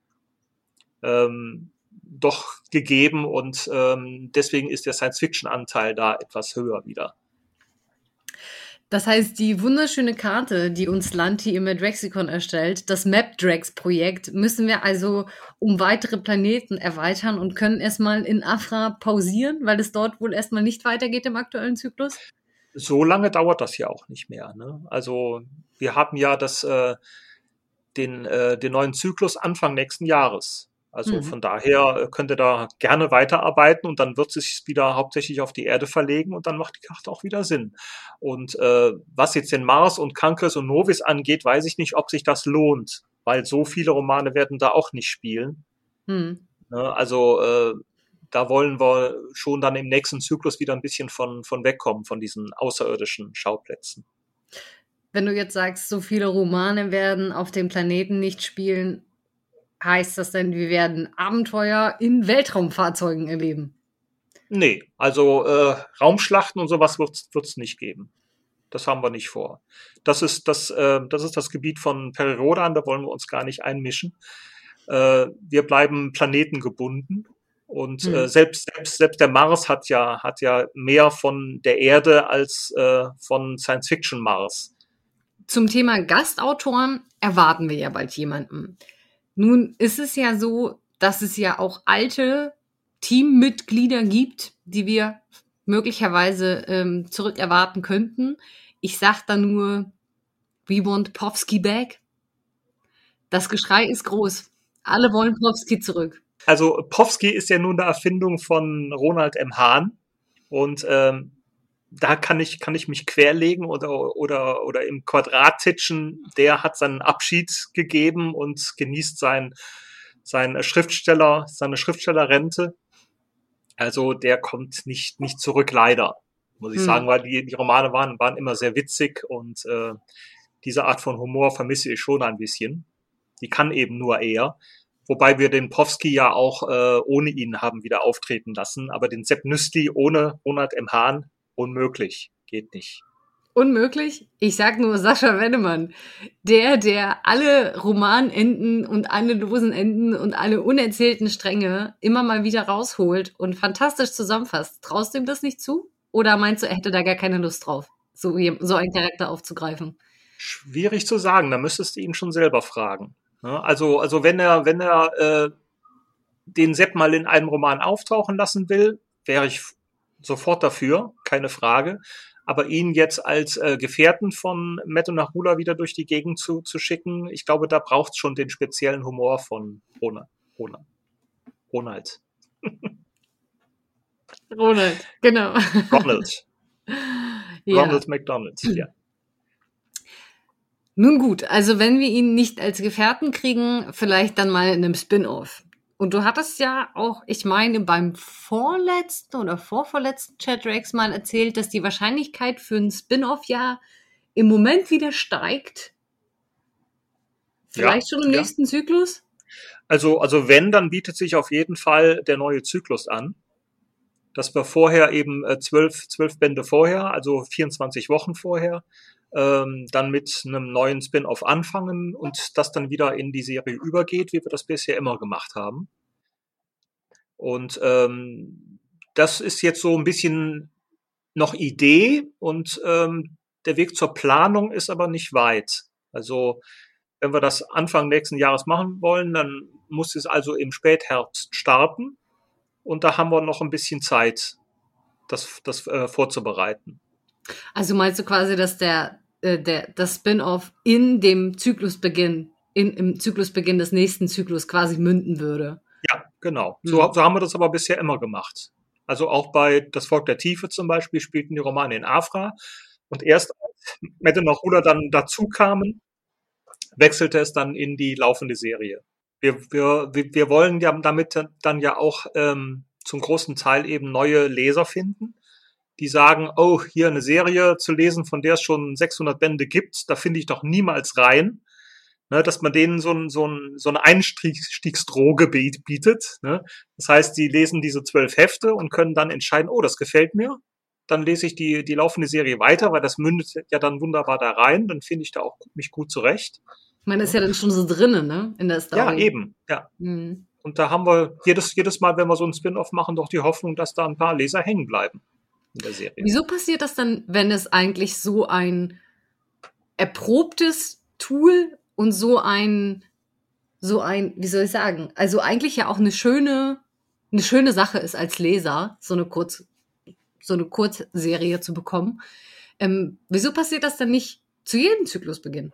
doch gegeben und deswegen ist der Science-Fiction-Anteil da etwas höher wieder. Das heißt, die wunderschöne Karte, die uns Lanti im Madrexicon erstellt, das MapDrax-Projekt, müssen wir also um weitere Planeten erweitern und können erstmal in Afra pausieren, weil es dort wohl erstmal nicht weitergeht im aktuellen Zyklus? So lange dauert das ja auch nicht mehr. Ne? Also wir haben ja den neuen Zyklus Anfang nächsten Jahres. Also von daher könnt ihr da gerne weiterarbeiten und dann wird es sich wieder hauptsächlich auf die Erde verlegen und dann macht die Karte auch wieder Sinn. Und was jetzt den Mars und Cancris und Novis angeht, weiß ich nicht, ob sich das lohnt, weil so viele Romane werden da auch nicht spielen. Ne? Also da wollen wir schon dann im nächsten Zyklus wieder ein bisschen von wegkommen, von diesen außerirdischen Schauplätzen. Wenn du jetzt sagst, so viele Romane werden auf dem Planeten nicht spielen, heißt das denn, wir werden Abenteuer in Weltraumfahrzeugen erleben? Nee, also Raumschlachten und sowas wird's nicht geben. Das haben wir nicht vor. Das ist das Gebiet von Perirodan, da wollen wir uns gar nicht einmischen. Wir bleiben planetengebunden und selbst der Mars hat ja mehr von der Erde als von Science-Fiction-Mars. Zum Thema Gastautoren erwarten wir ja bald jemanden. Nun ist es ja so, dass es ja auch alte Teammitglieder gibt, die wir möglicherweise zurückerwarten könnten. Ich sag da nur, we want Povsky back. Das Geschrei ist groß. Alle wollen Povsky zurück. Also Povsky ist ja nun eine Erfindung von Ronald M. Hahn und da kann ich mich querlegen oder im Quadrat titschen. Der hat seinen Abschied gegeben und genießt seine Schriftstellerrente. Also der kommt nicht zurück, leider, muss ich sagen, weil die Romane waren immer sehr witzig und diese Art von Humor vermisse ich schon ein bisschen. Die kann eben nur er. Wobei wir den Povsky ja auch ohne ihn haben wieder auftreten lassen. Aber den Sepp Nüstli ohne Ronald M. Hahn, unmöglich. Geht nicht. Unmöglich? Ich sag nur Sascha Wennemann. Der alle Romanenden und alle losen Enden und alle unerzählten Stränge immer mal wieder rausholt und fantastisch zusammenfasst. Traust du ihm das nicht zu? Oder meinst du, er hätte da gar keine Lust drauf, so einen Charakter aufzugreifen? Schwierig zu sagen. Da müsstest du ihn schon selber fragen. Also wenn er den Sepp mal in einem Roman auftauchen lassen will, wäre ich sofort dafür, keine Frage. Aber ihn jetzt als Gefährten von Matt und Nahula wieder durch die Gegend zu schicken, ich glaube, da braucht es schon den speziellen Humor von Ronald. Ronald, genau. Ronald. Ja. Ronald McDonald, ja. Nun gut, also wenn wir ihn nicht als Gefährten kriegen, vielleicht dann mal in einem Spin-off. Und du hattest ja auch, ich meine, beim vorletzten oder vorvorletzten Chatrex mal erzählt, dass die Wahrscheinlichkeit für ein Spin-off ja im Moment wieder steigt. Vielleicht schon im nächsten Zyklus? Also wenn, dann bietet sich auf jeden Fall der neue Zyklus an. Dass wir vorher eben 12 Bände vorher, also 24 Wochen vorher, dann mit einem neuen Spin-off anfangen und das dann wieder in die Serie übergeht, wie wir das bisher immer gemacht haben. Und das ist jetzt so ein bisschen noch Idee und der Weg zur Planung ist aber nicht weit. Also wenn wir das Anfang nächsten Jahres machen wollen, dann muss es also im Spätherbst starten. Und da haben wir noch ein bisschen Zeit, das vorzubereiten. Also meinst du quasi, dass das Spin-off in dem Zyklusbeginn, im Zyklusbeginn des nächsten Zyklus quasi münden würde? Ja, genau. So haben wir das aber bisher immer gemacht. Also auch bei Das Volk der Tiefe zum Beispiel spielten die Romane in Afra. Und erst als Matt und Nahula dann dazu kamen, wechselte es dann in die laufende Serie. Wir wollen ja damit dann ja auch zum großen Teil eben neue Leser finden, die sagen, oh, hier eine Serie zu lesen, von der es schon 600 Bände gibt, da finde ich doch niemals rein. Ne, dass man denen so eine Einstiegsdroge bietet. Ne? Das heißt, die lesen diese 12 Hefte und können dann entscheiden, oh, das gefällt mir. Dann lese ich die laufende Serie weiter, weil das mündet ja dann wunderbar da rein. Dann finde ich da auch mich gut zurecht. Man ist ja dann schon so drinnen, ne, in der Story. Ja, eben, ja. Und da haben wir jedes Mal, wenn wir so ein Spin-off machen, doch die Hoffnung, dass da ein paar Leser hängen bleiben in der Serie. Wieso passiert das dann, wenn es eigentlich so ein erprobtes Tool und so ein, wie soll ich sagen, also eigentlich ja auch eine schöne Sache ist als Leser, so eine Kurzserie zu bekommen. Wieso passiert das dann nicht zu jedem Zyklusbeginn?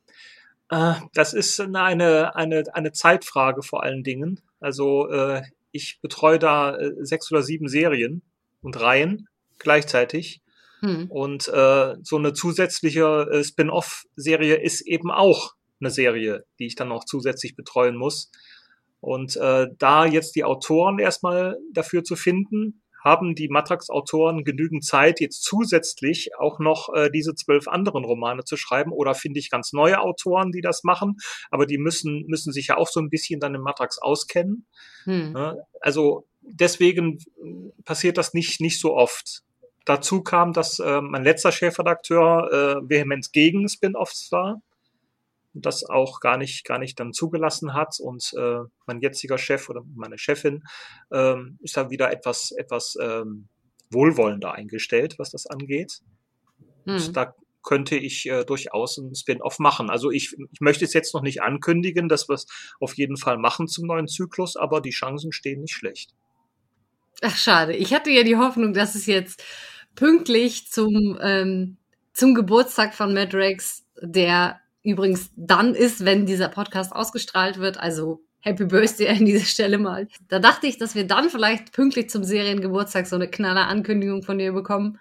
Das ist eine Zeitfrage vor allen Dingen. Also ich betreue da 6 oder 7 Serien und Reihen gleichzeitig. Und so eine zusätzliche Spin-off-Serie ist eben auch eine Serie, die ich dann noch zusätzlich betreuen muss. Und da jetzt die Autoren erstmal dafür zu finden, haben die Matrax-Autoren genügend Zeit, jetzt zusätzlich auch noch diese 12 anderen Romane zu schreiben, oder finde ich ganz neue Autoren, die das machen, aber die müssen sich ja auch so ein bisschen dann im Matrax auskennen. Also deswegen passiert das nicht so oft. Dazu kam, dass mein letzter Chefredakteur vehement gegen Spin-offs war und das auch gar nicht dann zugelassen hat, und mein jetziger Chef oder meine Chefin ist da wieder etwas wohlwollender eingestellt, was das angeht. Und da könnte ich durchaus ein Spin-off machen. Also ich möchte es jetzt noch nicht ankündigen, dass wir es auf jeden Fall machen zum neuen Zyklus, aber die Chancen stehen nicht schlecht. Ach, schade. Ich hatte ja die Hoffnung, dass es jetzt pünktlich zum Geburtstag von Madrex, der übrigens dann ist, wenn dieser Podcast ausgestrahlt wird, also Happy Birthday an dieser Stelle mal. Da dachte ich, dass wir dann vielleicht pünktlich zum Seriengeburtstag so eine knaller Ankündigung von dir bekommen.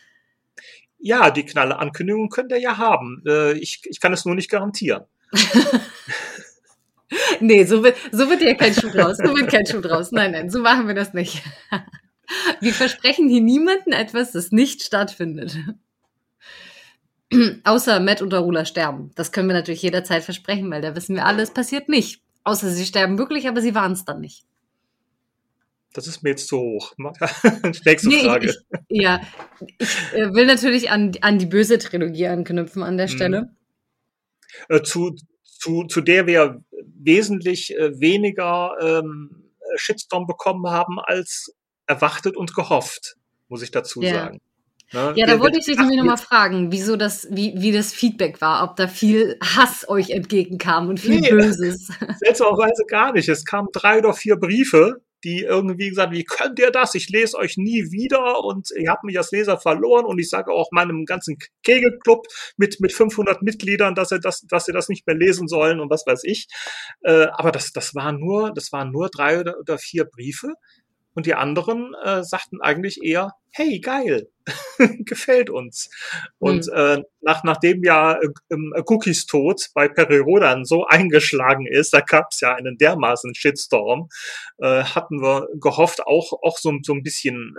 Ja, die knalle Ankündigung könnt ihr ja haben. Ich kann es nur nicht garantieren. Nee, so wird ja kein Schuh draus. So wird kein Schuh draus. Nein, so machen wir das nicht. Wir versprechen hier niemandem etwas, das nicht stattfindet. Außer Matt und Nahula sterben. Das können wir natürlich jederzeit versprechen, weil da wissen wir alle, es passiert nicht. Außer sie sterben wirklich, aber sie waren es dann nicht. Das ist mir jetzt zu hoch. Nächste Frage. Ich will natürlich an die böse Trilogie anknüpfen an der Stelle. Zu der wir wesentlich weniger Shitstorm bekommen haben als erwartet und gehofft, muss ich dazu sagen. Ne? Ja, da wollte ich dich nämlich nochmal fragen, wie das Feedback war, ob da viel Hass euch entgegenkam und viel Böses. Seltsamerweise gar nicht. Es kamen 3 oder 4 Briefe, die irgendwie gesagt, wie könnt ihr das? Ich lese euch nie wieder und ihr habt mich als Leser verloren und ich sage auch meinem ganzen Kegelclub mit 500 Mitgliedern, dass sie das nicht mehr lesen sollen und was weiß ich. Aber das waren nur 3 oder 4 Briefe und die anderen sagten eigentlich eher, hey, geil, gefällt uns. Und nachdem ja Cookies Tod bei Peri Rodan so eingeschlagen ist, da gab es ja einen dermaßen Shitstorm, hatten wir gehofft, auch so ein bisschen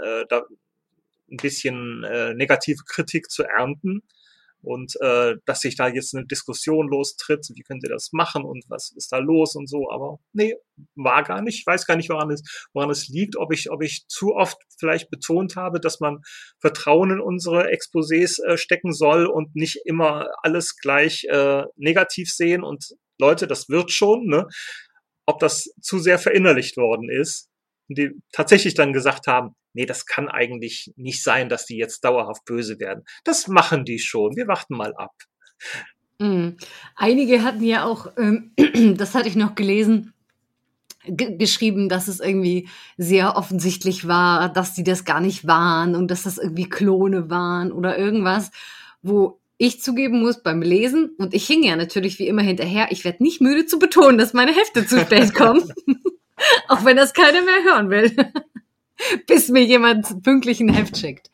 negative Kritik zu ernten. Und dass sich da jetzt eine Diskussion lostritt, wie könnt ihr das machen und was ist da los und so, aber nee, war gar nicht. Ich weiß gar nicht, woran es liegt, ob ich zu oft vielleicht betont habe, dass man Vertrauen in unsere Exposés stecken soll und nicht immer alles gleich negativ sehen und Leute, das wird schon, ne? Ob das zu sehr verinnerlicht worden ist und die tatsächlich dann gesagt haben, nee, das kann eigentlich nicht sein, dass die jetzt dauerhaft böse werden. Das machen die schon. Wir warten mal ab. Einige hatten ja auch, das hatte ich noch gelesen, geschrieben, dass es irgendwie sehr offensichtlich war, dass die das gar nicht waren und dass das irgendwie Klone waren oder irgendwas, wo ich zugeben muss beim Lesen, und ich hing ja natürlich wie immer hinterher, ich werde nicht müde zu betonen, dass meine Hefte zu spät kommen, auch wenn das keiner mehr hören will. Bis mir jemand pünktlich ein Heft schickt.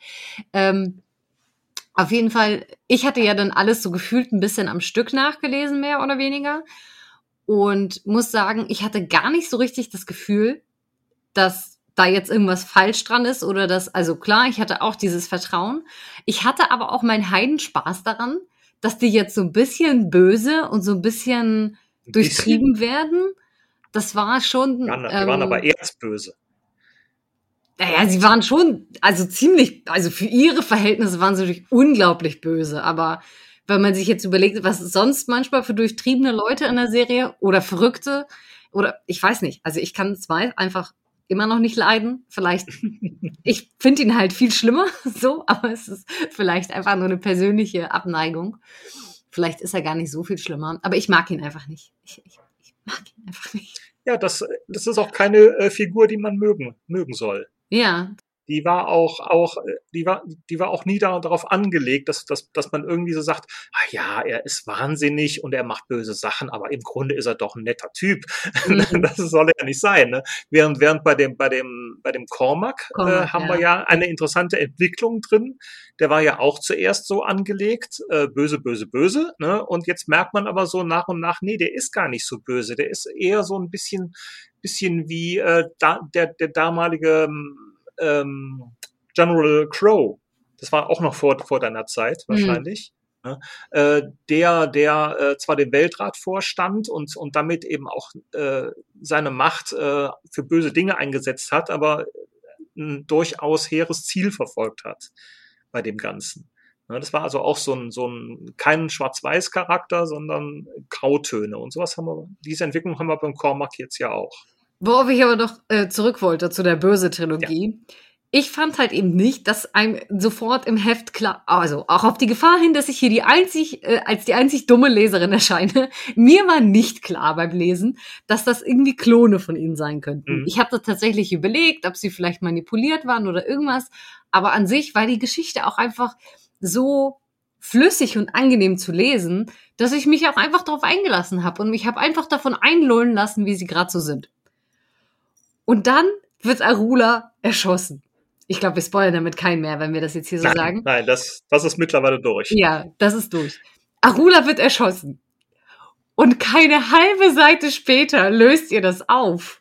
Auf jeden Fall, ich hatte ja dann alles so gefühlt ein bisschen am Stück nachgelesen, mehr oder weniger. Und muss sagen, ich hatte gar nicht so richtig das Gefühl, dass da jetzt irgendwas falsch dran ist oder dass, also klar, ich hatte auch dieses Vertrauen. Ich hatte aber auch meinen Heidenspaß daran, dass die jetzt so ein bisschen böse und so ein bisschen durchtrieben werden. Das war schon... Die waren aber erzböse. Naja, sie waren schon, also für ihre Verhältnisse waren sie natürlich unglaublich böse, aber wenn man sich jetzt überlegt, was sonst manchmal für durchtriebene Leute in der Serie oder Verrückte oder ich weiß nicht, also ich kann zwei einfach immer noch nicht leiden, vielleicht, ich finde ihn halt viel schlimmer, so, aber es ist vielleicht einfach nur eine persönliche Abneigung. Vielleicht ist er gar nicht so viel schlimmer, aber ich mag ihn einfach nicht. Ich mag ihn einfach nicht. Ja, das ist auch keine Figur, die man mögen soll. Ja. Die war auch nie darauf angelegt, dass man irgendwie so sagt, ja, er ist wahnsinnig und er macht böse Sachen, aber im Grunde ist er doch ein netter Typ. Das soll ja nicht sein, ne? Während bei dem Cormac haben wir ja eine interessante Entwicklung drin. Der war ja auch zuerst so angelegt, böse, böse, böse, ne? Und jetzt merkt man aber so nach und nach, nee, der ist gar nicht so böse. Der ist eher so ein bisschen wie der damalige General Crow, das war auch noch vor deiner Zeit wahrscheinlich, der zwar dem Weltrat vorstand und damit eben auch seine Macht für böse Dinge eingesetzt hat, aber ein durchaus hehres Ziel verfolgt hat bei dem Ganzen. Das war also auch so ein kein Schwarz-Weiß-Charakter, sondern Grautöne und sowas diese Entwicklung haben wir beim Cormac jetzt ja auch. Worauf ich aber noch zurück wollte zu der Böse-Trilogie. Ja. Ich fand halt eben nicht, dass einem sofort im Heft klar, also auch auf die Gefahr hin, dass ich hier als die einzig dumme Leserin erscheine, mir war nicht klar beim Lesen, dass das irgendwie Klone von ihnen sein könnten. Ich habe da tatsächlich überlegt, ob sie vielleicht manipuliert waren oder irgendwas, aber an sich war die Geschichte auch einfach so flüssig und angenehm zu lesen, dass ich mich auch einfach darauf eingelassen habe und mich habe einfach davon einlullen lassen, wie sie gerade so sind. Und dann wird Arula erschossen. Ich glaube, wir spoilern damit keinen mehr, wenn wir das jetzt hier so sagen. Nein, das ist mittlerweile durch. Ja, das ist durch. Arula wird erschossen. Und keine halbe Seite später löst ihr das auf.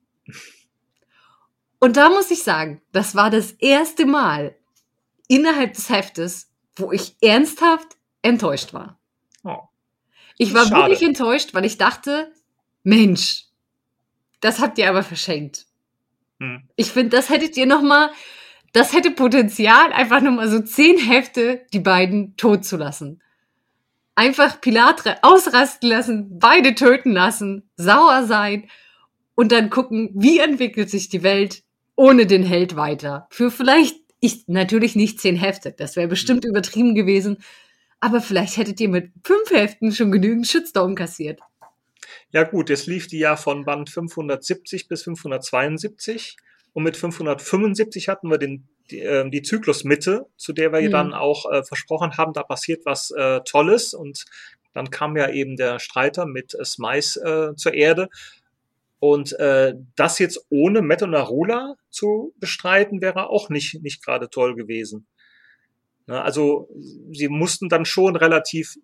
Und da muss ich sagen, das war das erste Mal innerhalb des Heftes, wo ich ernsthaft enttäuscht war. Oh, ich war wirklich enttäuscht, weil ich dachte, Mensch, das habt ihr aber verschenkt. Ich finde, das hätte Potenzial, einfach nochmal so 10 Hefte die beiden tot zu lassen. Einfach Pilatre ausrasten lassen, beide töten lassen, sauer sein und dann gucken, wie entwickelt sich die Welt ohne den Held weiter. Für vielleicht Natürlich nicht 10 Hefte, das wäre bestimmt übertrieben gewesen, aber vielleicht hättet ihr mit 5 Heften schon genügend Shitstorm kassiert. Ja gut, es lief die ja von Band 570 bis 572 und mit 575 hatten wir die Zyklusmitte, zu der wir dann auch versprochen haben, da passiert was Tolles, und dann kam ja eben der Streiter mit Smythe zur Erde. Und das jetzt ohne Matt und Narula zu bestreiten, wäre auch nicht gerade toll gewesen. Ne, also sie mussten dann schon relativ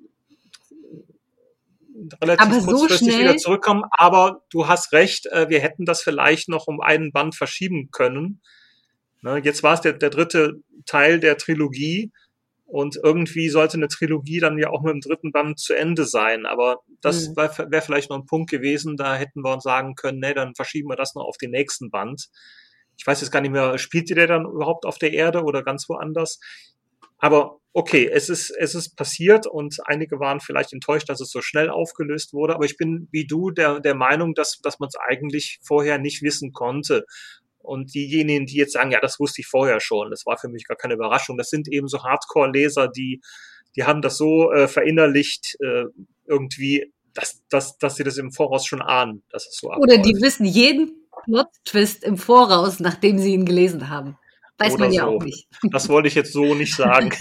kurzfristig wieder zurückkommen, aber du hast recht, wir hätten das vielleicht noch um einen Band verschieben können. Ne, jetzt war es der dritte Teil der Trilogie, und irgendwie sollte eine Trilogie dann ja auch mit dem dritten Band zu Ende sein. Aber das wäre vielleicht noch ein Punkt gewesen, da hätten wir uns sagen können, nee, dann verschieben wir das noch auf den nächsten Band. Ich weiß jetzt gar nicht mehr, spielte der dann überhaupt auf der Erde oder ganz woanders? Aber okay, es ist passiert, und einige waren vielleicht enttäuscht, dass es so schnell aufgelöst wurde. Aber ich bin wie du der Meinung, dass man es eigentlich vorher nicht wissen konnte. Und diejenigen, die jetzt sagen, ja, das wusste ich vorher schon, das war für mich gar keine Überraschung, das sind eben so Hardcore-Leser, die haben das so verinnerlicht irgendwie, dass sie das im Voraus schon ahnen, dass es so abläuft. Oder die wissen jeden Plot-Twist im Voraus, nachdem sie ihn gelesen haben. Weiß man ja auch nicht. Das wollte ich jetzt so nicht sagen.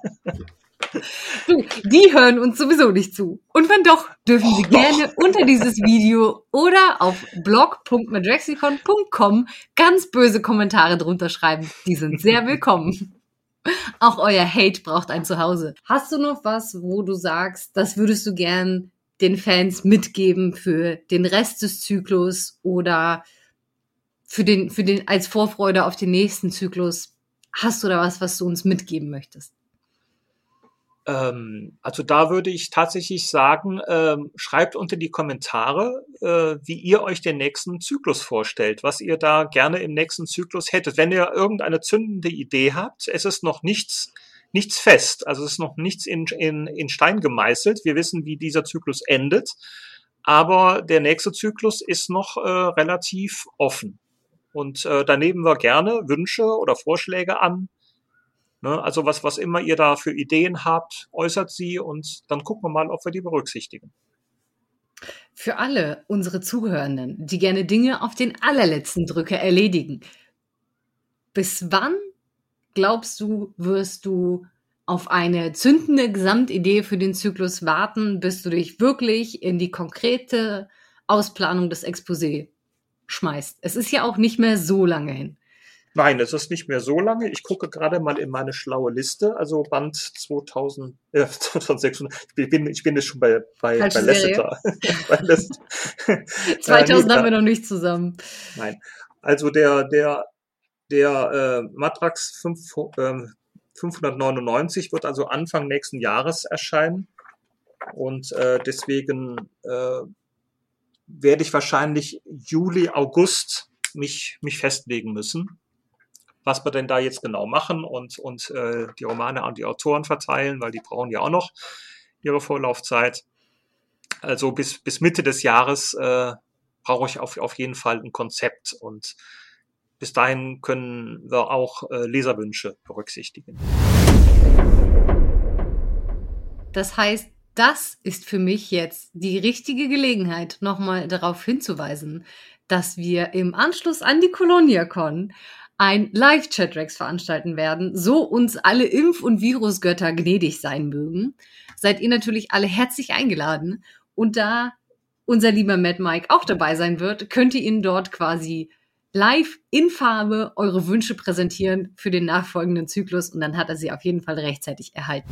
Du, die hören uns sowieso nicht zu. Und wenn doch, dürfen Sie gerne unter dieses Video oder auf blog.madrexicon.com ganz böse Kommentare drunter schreiben. Die sind sehr willkommen. Auch euer Hate braucht ein Zuhause. Hast du noch was, wo du sagst, das würdest du gern den Fans mitgeben für den Rest des Zyklus oder für den als Vorfreude auf den nächsten Zyklus? Hast du da was du uns mitgeben möchtest? Also da würde ich tatsächlich sagen, schreibt unter die Kommentare, wie ihr euch den nächsten Zyklus vorstellt, was ihr da gerne im nächsten Zyklus hättet. Wenn ihr irgendeine zündende Idee habt, es ist noch nichts fest, also es ist noch nichts in Stein gemeißelt. Wir wissen, wie dieser Zyklus endet, aber der nächste Zyklus ist noch relativ offen. Und da nehmen wir gerne Wünsche oder Vorschläge an. Ne, also was immer ihr da für Ideen habt, äußert sie, und dann gucken wir mal, ob wir die berücksichtigen. Für alle unsere Zuhörenden, die gerne Dinge auf den allerletzten Drücker erledigen, bis wann, glaubst du, wirst du auf eine zündende Gesamtidee für den Zyklus warten, bis du dich wirklich in die konkrete Ausplanung des Exposé schmeißt? Es ist ja auch nicht mehr so lange hin. Nein, es ist nicht mehr so lange. Ich gucke gerade mal in meine schlaue Liste. Also Band 2600. Ich bin jetzt schon bei Lasseter. 2000 haben wir noch nicht zusammen. Nein. Also der Matrax 599 wird also Anfang nächsten Jahres erscheinen. Und deswegen werde ich wahrscheinlich Juli, August mich festlegen müssen, was wir denn da jetzt genau machen, und die Romane an die Autoren verteilen, weil die brauchen ja auch noch ihre Vorlaufzeit. Also bis Mitte des Jahres brauche ich auf jeden Fall ein Konzept, und bis dahin können wir auch Leserwünsche berücksichtigen. Das heißt, das ist für mich jetzt die richtige Gelegenheit, nochmal darauf hinzuweisen, dass wir im Anschluss an die ColoniaCon ein Live-Chatrex veranstalten werden, so uns alle Impf- und Virusgötter gnädig sein mögen. Seid ihr natürlich alle herzlich eingeladen. Und da unser lieber Mad Mike auch dabei sein wird, könnt ihr ihn dort quasi live in Farbe eure Wünsche präsentieren für den nachfolgenden Zyklus, und dann hat er sie auf jeden Fall rechtzeitig erhalten.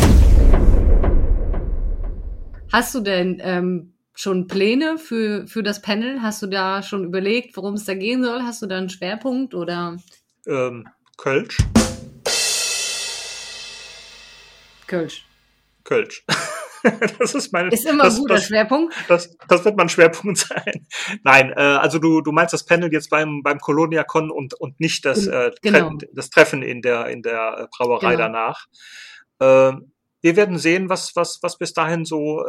Hast du denn schon Pläne für das Panel? Hast du da schon überlegt, worum es da gehen soll? Hast du da einen Schwerpunkt oder? Kölsch. Das ist meine. Ist immer ein guter Schwerpunkt. Das wird mein Schwerpunkt sein. Nein, also du meinst das Panel jetzt beim ColoniaCon und nicht das Treffen in der Brauerei danach. Wir werden sehen, was bis dahin so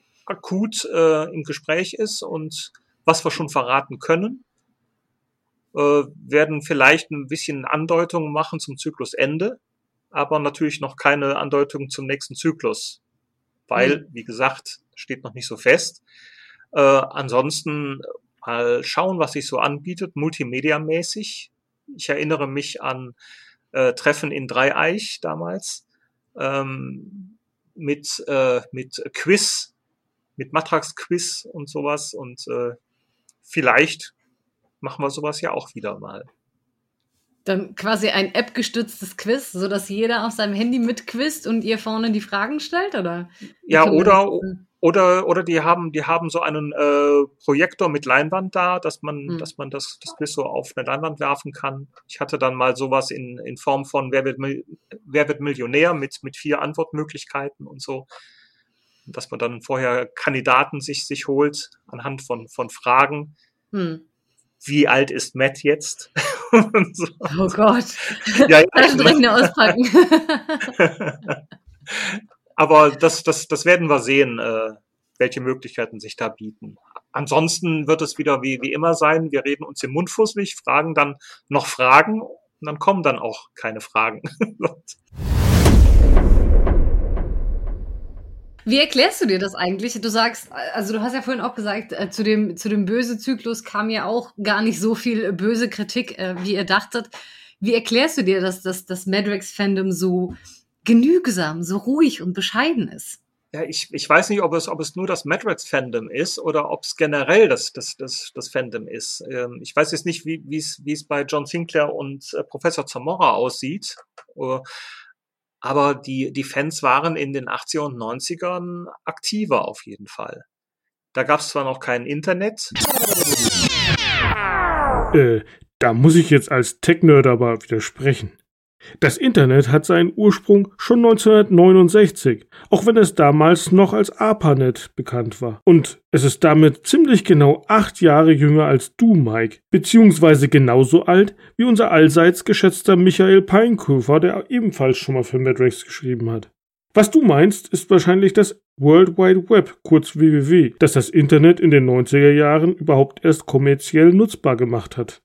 akut im Gespräch ist und was wir schon verraten können. werden vielleicht ein bisschen Andeutungen machen zum Zyklusende, aber natürlich noch keine Andeutung zum nächsten Zyklus, weil, wie gesagt, steht noch nicht so fest. Ansonsten mal schauen, was sich so anbietet, multimedia-mäßig. Ich erinnere mich an Treffen in Dreieich damals, mit Quiz, mit Matrax-Quiz und sowas, und vielleicht machen wir sowas ja auch wieder mal. Dann quasi ein App-gestütztes Quiz, sodass jeder auf seinem Handy mitquizt und ihr vorne die Fragen stellt, oder? Ja, oder die haben so einen Projektor mit Leinwand da, dass man das Quiz so auf eine Leinwand werfen kann. Ich hatte dann mal sowas in Form von Wer wird Millionär mit 4 Antwortmöglichkeiten und so, dass man dann vorher Kandidaten sich holt anhand von Fragen. Wie alt ist Matt jetzt? So. Oh Gott. Ja, Taschenrechner auspacken. Aber das werden wir sehen, welche Möglichkeiten sich da bieten. Ansonsten wird es wieder wie immer sein, wir reden uns den Mund fusselig, fragen dann noch Fragen und dann kommen dann auch keine Fragen. Wie erklärst du dir das eigentlich? Du sagst, also du hast ja vorhin auch gesagt, zu dem Böse-Zyklus kam ja auch gar nicht so viel böse Kritik, wie ihr dachtet. Wie erklärst du dir, dass das Madrex-Fandom so genügsam, so ruhig und bescheiden ist? Ja, ich weiß nicht, ob es nur das Madrex-Fandom ist oder ob es generell das Fandom ist. Ich weiß jetzt nicht, wie es bei John Sinclair und Professor Zamora aussieht. Aber die Fans waren in den 80er und 90ern aktiver auf jeden Fall. Da gab es zwar noch kein Internet. Da muss ich jetzt als Tech-Nerd aber widersprechen. Das Internet hat seinen Ursprung schon 1969, auch wenn es damals noch als ARPANET bekannt war. Und es ist damit ziemlich genau 8 Jahre jünger als du, Mike, beziehungsweise genauso alt wie unser allseits geschätzter Michael Peinköfer, der ebenfalls schon mal für Madrex geschrieben hat. Was du meinst, ist wahrscheinlich das World Wide Web, kurz WWW, das das Internet in den 90er Jahren überhaupt erst kommerziell nutzbar gemacht hat.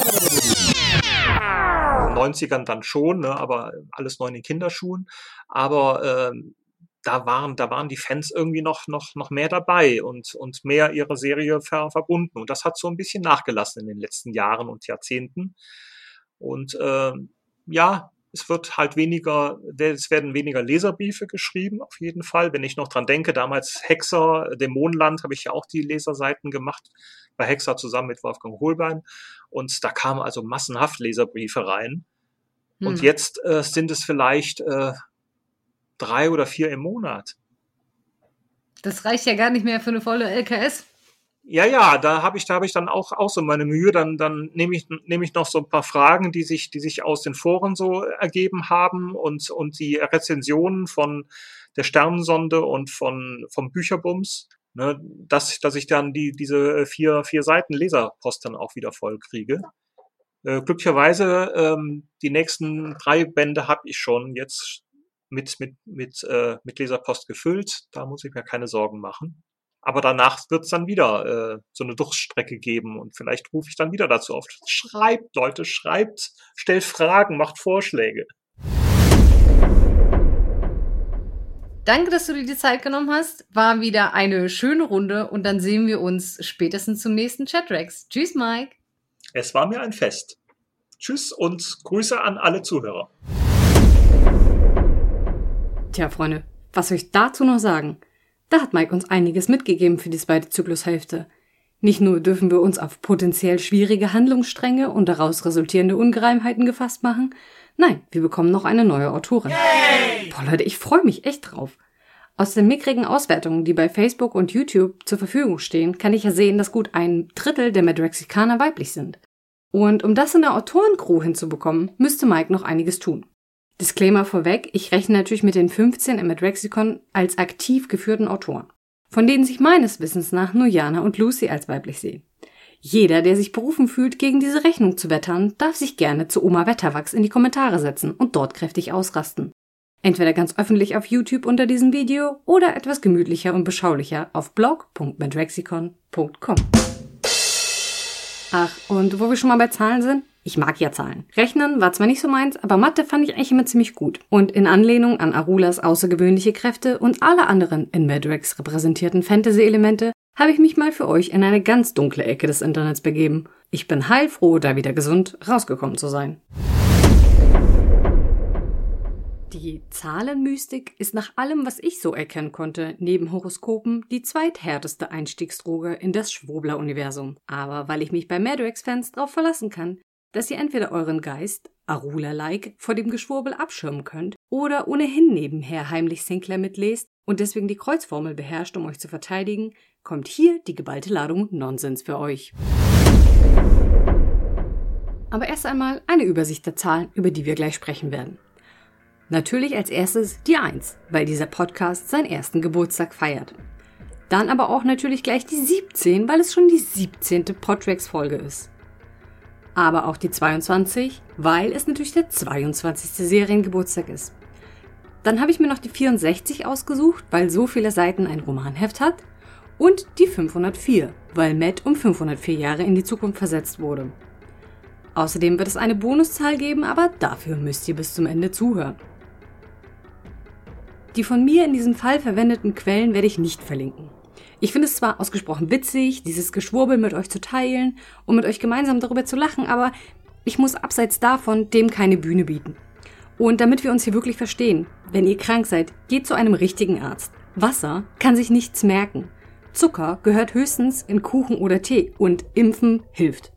90ern dann schon, ne, aber alles noch in den Kinderschuhen. Aber da waren die Fans irgendwie noch mehr dabei und mehr ihre Serie verbunden. Und das hat so ein bisschen nachgelassen in den letzten Jahren und Jahrzehnten. Und es werden weniger Leserbriefe geschrieben, auf jeden Fall. Wenn ich noch dran denke, damals Hexer, Dämonenland, habe ich ja auch die Leserseiten gemacht, bei Hexer zusammen mit Wolfgang Hohlbein. Und da kamen also massenhaft Leserbriefe rein. Und jetzt sind es vielleicht 3 oder 4 im Monat. Das reicht ja gar nicht mehr für eine volle LKS. Ja, da habe ich dann auch so meine Mühe. Dann nehme ich noch so ein paar Fragen, die sich aus den Foren so ergeben haben und die Rezensionen von der Sternensonde und vom Bücherbums, ne, dass ich dann diese 4 Seiten Leserpost dann auch wieder voll kriege. Glücklicherweise die nächsten 3 Bände habe ich schon jetzt mit Leserpost gefüllt. Da muss ich mir keine Sorgen machen. Aber danach wird es dann wieder so eine Durchstrecke geben und vielleicht rufe ich dann wieder dazu auf. Schreibt, Leute, schreibt, stellt Fragen, macht Vorschläge. Danke, dass du dir die Zeit genommen hast. War wieder eine schöne Runde und dann sehen wir uns spätestens zum nächsten Chatrex. Tschüss, Mike. Es war mir ein Fest. Tschüss und Grüße an alle Zuhörer. Tja, Freunde, was soll ich dazu noch sagen? Da hat Mike uns einiges mitgegeben für die zweite Zyklushälfte. Nicht nur dürfen wir uns auf potenziell schwierige Handlungsstränge und daraus resultierende Ungereimheiten gefasst machen, nein, wir bekommen noch eine neue Autorin. Yay! Boah, Leute, ich freue mich echt drauf. Aus den mickrigen Auswertungen, die bei Facebook und YouTube zur Verfügung stehen, kann ich ja sehen, dass gut 1/3 der Madrexikaner weiblich sind. Und um das in der Autorencrew hinzubekommen, müsste Mike noch einiges tun. Disclaimer vorweg, ich rechne natürlich mit den 15 im Madrexikon als aktiv geführten Autoren, von denen sich meines Wissens nach nur Jana und Lucy als weiblich sehen. Jeder, der sich berufen fühlt, gegen diese Rechnung zu wettern, darf sich gerne zu Oma Wetterwachs in die Kommentare setzen und dort kräftig ausrasten. Entweder ganz öffentlich auf YouTube unter diesem Video oder etwas gemütlicher und beschaulicher auf blog.madrexikon.com. Ach, und wo wir schon mal bei Zahlen sind? Ich mag ja Zahlen. Rechnen war zwar nicht so meins, aber Mathe fand ich eigentlich immer ziemlich gut. Und in Anlehnung an Arulas außergewöhnliche Kräfte und alle anderen in Madrex repräsentierten Fantasy-Elemente habe ich mich mal für euch in eine ganz dunkle Ecke des Internets begeben. Ich bin heilfroh, da wieder gesund rausgekommen zu sein. Die Zahlenmystik ist nach allem, was ich so erkennen konnte, neben Horoskopen die zweithärteste Einstiegsdroge in das Schwurbler-Universum. Aber weil ich mich bei Madrex-Fans darauf verlassen kann, dass ihr entweder euren Geist, Arula-like, vor dem Geschwurbel abschirmen könnt oder ohnehin nebenher heimlich Sinclair mitlest und deswegen die Kreuzformel beherrscht, um euch zu verteidigen, kommt hier die geballte Ladung Nonsens für euch. Aber erst einmal eine Übersicht der Zahlen, über die wir gleich sprechen werden. Natürlich als erstes die 1, weil dieser Podcast seinen ersten Geburtstag feiert. Dann aber auch natürlich gleich die 17, weil es schon die 17. Podtracks-Folge ist. Aber auch die 22, weil es natürlich der 22. Seriengeburtstag ist. Dann habe ich mir noch die 64 ausgesucht, weil so viele Seiten ein Romanheft hat. Und die 504, weil Matt um 504 Jahre in die Zukunft versetzt wurde. Außerdem wird es eine Bonuszahl geben, aber dafür müsst ihr bis zum Ende zuhören. Die von mir in diesem Fall verwendeten Quellen werde ich nicht verlinken. Ich finde es zwar ausgesprochen witzig, dieses Geschwurbel mit euch zu teilen und mit euch gemeinsam darüber zu lachen, aber ich muss abseits davon dem keine Bühne bieten. Und damit wir uns hier wirklich verstehen, wenn ihr krank seid, geht zu einem richtigen Arzt. Wasser kann sich nichts merken. Zucker gehört höchstens in Kuchen oder Tee und Impfen hilft.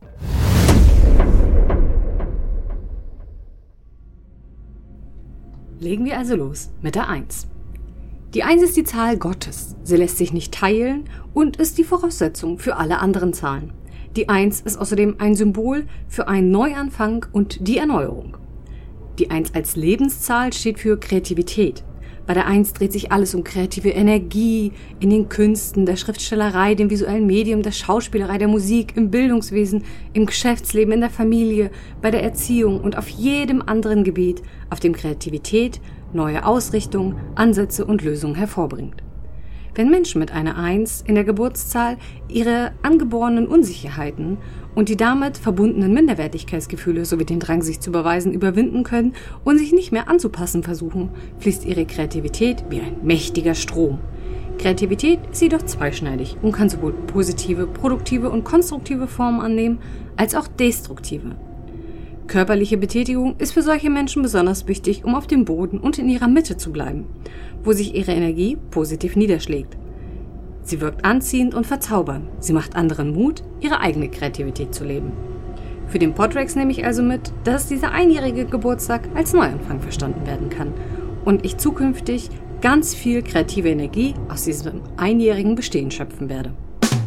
Legen wir also los mit der 1. Die 1 ist die Zahl Gottes. Sie lässt sich nicht teilen und ist die Voraussetzung für alle anderen Zahlen. Die 1 ist außerdem ein Symbol für einen Neuanfang und die Erneuerung. Die 1 als Lebenszahl steht für Kreativität. Bei der 1 dreht sich alles um kreative Energie in den Künsten, der Schriftstellerei, dem visuellen Medium, der Schauspielerei, der Musik, im Bildungswesen, im Geschäftsleben, in der Familie, bei der Erziehung und auf jedem anderen Gebiet, auf dem Kreativität neue Ausrichtungen, Ansätze und Lösungen hervorbringt. Wenn Menschen mit einer 1 in der Geburtszahl ihre angeborenen Unsicherheiten und die damit verbundenen Minderwertigkeitsgefühle sowie den Drang, sich zu beweisen, überwinden können und sich nicht mehr anzupassen versuchen, fließt ihre Kreativität wie ein mächtiger Strom. Kreativität ist jedoch zweischneidig und kann sowohl positive, produktive und konstruktive Formen annehmen, als auch destruktive. Körperliche Betätigung ist für solche Menschen besonders wichtig, um auf dem Boden und in ihrer Mitte zu bleiben, wo sich ihre Energie positiv niederschlägt. Sie wirkt anziehend und verzaubernd. Sie macht anderen Mut, ihre eigene Kreativität zu leben. Für den Podtracks nehme ich also mit, dass dieser einjährige Geburtstag als Neuanfang verstanden werden kann und ich zukünftig ganz viel kreative Energie aus diesem einjährigen Bestehen schöpfen werde.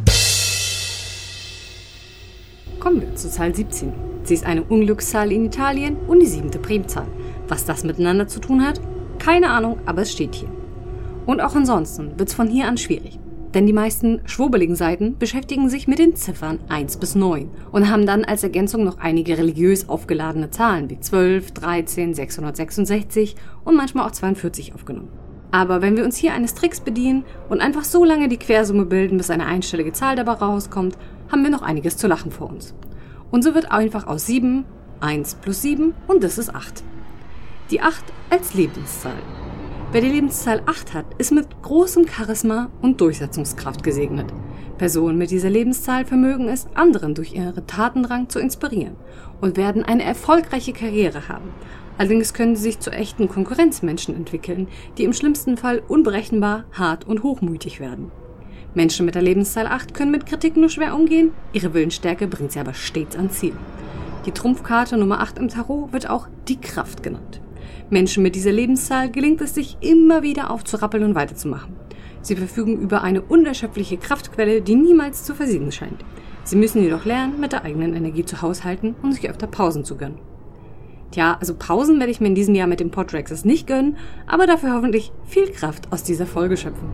Kommen wir zur Zahl 17. Sie ist eine Unglückszahl in Italien und die 7. Primzahl. Was das miteinander zu tun hat? Keine Ahnung, aber es steht hier. Und auch ansonsten wird es von hier an schwierig. Denn die meisten schwurbeligen Seiten beschäftigen sich mit den Ziffern 1 bis 9 und haben dann als Ergänzung noch einige religiös aufgeladene Zahlen wie 12, 13, 666 und manchmal auch 42 aufgenommen. Aber wenn wir uns hier eines Tricks bedienen und einfach so lange die Quersumme bilden, bis eine einstellige Zahl dabei rauskommt, haben wir noch einiges zu lachen vor uns. Und so wird einfach aus 7 1 plus 7 und das ist 8. Die 8 als Lebenszahl. Wer die Lebenszahl 8 hat, ist mit großem Charisma und Durchsetzungskraft gesegnet. Personen mit dieser Lebenszahl vermögen es, anderen durch ihren Tatendrang zu inspirieren und werden eine erfolgreiche Karriere haben. Allerdings können sie sich zu echten Konkurrenzmenschen entwickeln, die im schlimmsten Fall unberechenbar, hart und hochmütig werden. Menschen mit der Lebenszahl 8 können mit Kritik nur schwer umgehen, ihre Willensstärke bringt sie aber stets ans Ziel. Die Trumpfkarte Nummer 8 im Tarot wird auch die Kraft genannt. Menschen mit dieser Lebenszahl gelingt es sich immer wieder aufzurappeln und weiterzumachen. Sie verfügen über eine unerschöpfliche Kraftquelle, die niemals zu versiegen scheint. Sie müssen jedoch lernen, mit der eigenen Energie zu haushalten und sich öfter Pausen zu gönnen. Tja, also Pausen werde ich mir in diesem Jahr mit dem Podtracks nicht gönnen, aber dafür hoffentlich viel Kraft aus dieser Folge schöpfen.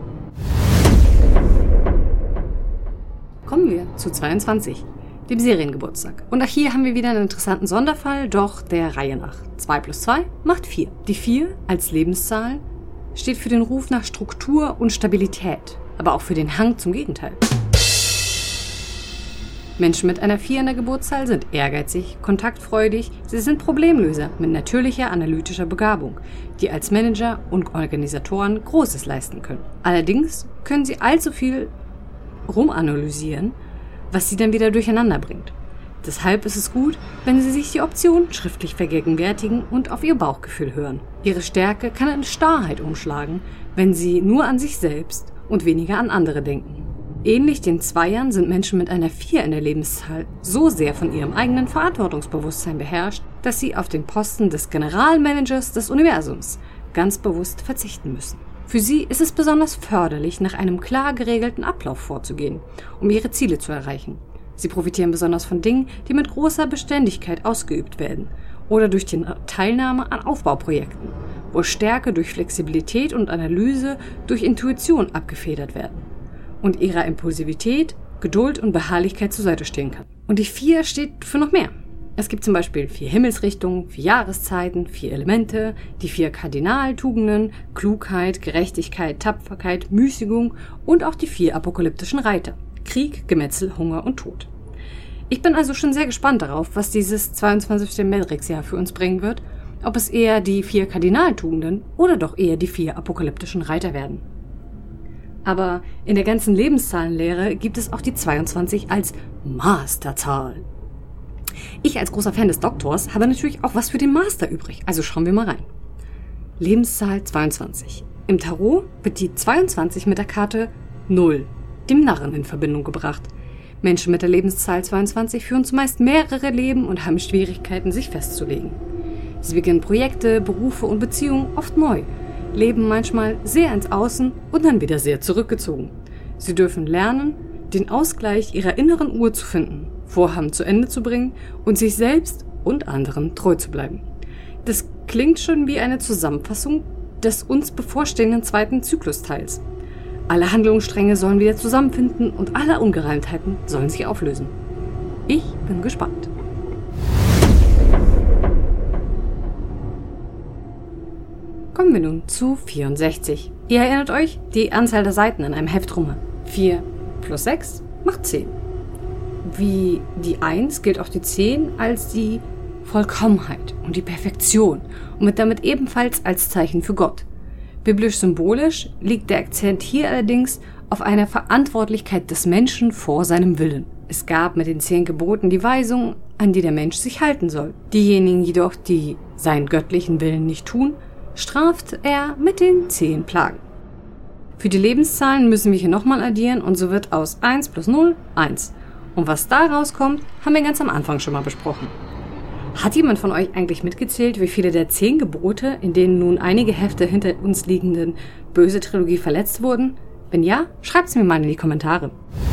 Kommen wir zu 22, dem Seriengeburtstag. Und auch hier haben wir wieder einen interessanten Sonderfall, doch der Reihe nach. 2 plus 2 macht 4. Die 4 als Lebenszahl steht für den Ruf nach Struktur und Stabilität, aber auch für den Hang zum Gegenteil. Menschen mit einer 4 in der Geburtszahl sind ehrgeizig, kontaktfreudig, sie sind Problemlöser mit natürlicher analytischer Begabung, die als Manager und Organisatoren Großes leisten können. Allerdings können sie allzu viel rumanalysieren, was sie dann wieder durcheinander bringt. Deshalb ist es gut, wenn Sie sich die Option schriftlich vergegenwärtigen und auf Ihr Bauchgefühl hören. Ihre Stärke kann in Starrheit umschlagen, wenn Sie nur an sich selbst und weniger an andere denken. Ähnlich den Zweiern sind Menschen mit einer 4 in der Lebenszahl so sehr von ihrem eigenen Verantwortungsbewusstsein beherrscht, dass sie auf den Posten des Generalmanagers des Universums ganz bewusst verzichten müssen. Für sie ist es besonders förderlich, nach einem klar geregelten Ablauf vorzugehen, um ihre Ziele zu erreichen. Sie profitieren besonders von Dingen, die mit großer Beständigkeit ausgeübt werden oder durch die Teilnahme an Aufbauprojekten, wo Stärke durch Flexibilität und Analyse durch Intuition abgefedert werden und ihrer Impulsivität, Geduld und Beharrlichkeit zur Seite stehen kann. Und die 4 steht für noch mehr. Es gibt zum Beispiel 4 Himmelsrichtungen, 4 Jahreszeiten, 4 Elemente, die 4 Kardinaltugenden, Klugheit, Gerechtigkeit, Tapferkeit, Müßigung und auch die 4 apokalyptischen Reiter: Krieg, Gemetzel, Hunger und Tod. Ich bin also schon sehr gespannt darauf, was dieses 22. Matrix-Jahr für uns bringen wird, ob es eher die 4 Kardinaltugenden oder doch eher die 4 apokalyptischen Reiter werden. Aber in der ganzen Lebenszahlenlehre gibt es auch die 22 als Masterzahl. Ich als großer Fan des Doktors habe natürlich auch was für den Master übrig, also schauen wir mal rein. Lebenszahl 22. Im Tarot wird die 22 mit der Karte 0, dem Narren, in Verbindung gebracht. Menschen mit der Lebenszahl 22 führen zumeist mehrere Leben und haben Schwierigkeiten, sich festzulegen. Sie beginnen Projekte, Berufe und Beziehungen oft neu, leben manchmal sehr ins Außen und dann wieder sehr zurückgezogen. Sie dürfen lernen, den Ausgleich ihrer inneren Uhr zu finden, Vorhaben zu Ende zu bringen und sich selbst und anderen treu zu bleiben. Das klingt schon wie eine Zusammenfassung des uns bevorstehenden 2. Zyklusteils. Alle Handlungsstränge sollen wieder zusammenfinden und alle Ungereimtheiten sollen sich auflösen. Ich bin gespannt. Kommen wir nun zu 64. Ihr erinnert euch, die Anzahl der Seiten in einem Heftrummer. 4 plus 6 macht 10. Wie die 1 gilt auch die 10 als die Vollkommenheit und die Perfektion und wird damit ebenfalls als Zeichen für Gott. Biblisch-symbolisch liegt der Akzent hier allerdings auf einer Verantwortlichkeit des Menschen vor seinem Willen. Es gab mit den 10 Geboten die Weisung, an die der Mensch sich halten soll. Diejenigen jedoch, die seinen göttlichen Willen nicht tun, straft er mit den 10 Plagen. Für die Lebenszahlen müssen wir hier nochmal addieren und so wird aus 1 plus 0 1. Und was da rauskommt, haben wir ganz am Anfang schon mal besprochen. Hat jemand von euch eigentlich mitgezählt, wie viele der 10 Gebote, in denen nun einige Hefte hinter uns liegenden Böse-Trilogie verletzt wurden? Wenn ja, schreibt es mir mal in die Kommentare.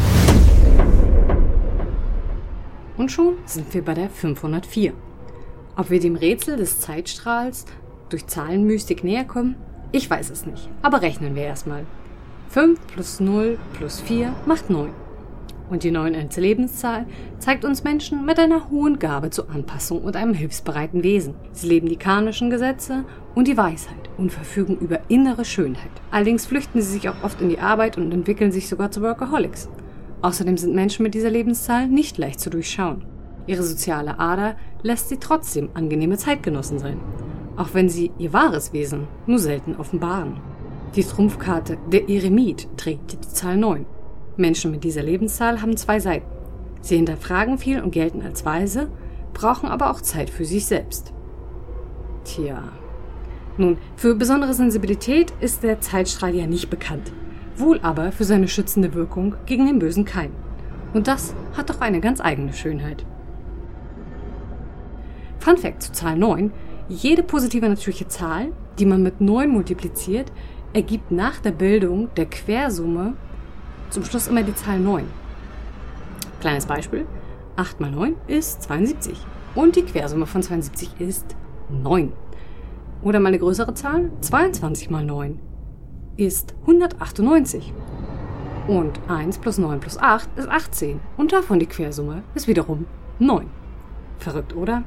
Und schon sind wir bei der 504. Ob wir dem Rätsel des Zeitstrahls durch Zahlenmystik näher kommen? Ich weiß es nicht, aber rechnen wir erstmal. 5 plus 0 plus 4 macht 9. Und die 9 als Lebenszahl zeigt uns Menschen mit einer hohen Gabe zur Anpassung und einem hilfsbereiten Wesen. Sie leben die karmischen Gesetze und die Weisheit und verfügen über innere Schönheit. Allerdings flüchten sie sich auch oft in die Arbeit und entwickeln sich sogar zu Workaholics. Außerdem sind Menschen mit dieser Lebenszahl nicht leicht zu durchschauen. Ihre soziale Ader lässt sie trotzdem angenehme Zeitgenossen sein, auch wenn sie ihr wahres Wesen nur selten offenbaren. Die Trumpfkarte, der Eremit, trägt die Zahl 9. Menschen mit dieser Lebenszahl haben 2 Seiten. Sie hinterfragen viel und gelten als weise, brauchen aber auch Zeit für sich selbst. Tja. Nun, für besondere Sensibilität ist der Zeitstrahl ja nicht bekannt, wohl aber für seine schützende Wirkung gegen den bösen Keim. Und das hat doch eine ganz eigene Schönheit. Fun Fact zu Zahl 9: Jede positive natürliche Zahl, die man mit 9 multipliziert, ergibt nach der Bildung der Quersumme zum Schluss immer die Zahl 9. Kleines Beispiel: 8 mal 9 ist 72 und die Quersumme von 72 ist 9. Oder mal eine größere Zahl: 22 mal 9 ist 198. Und 1 plus 9 plus 8 ist 18 und davon die Quersumme ist wiederum 9. Verrückt, oder?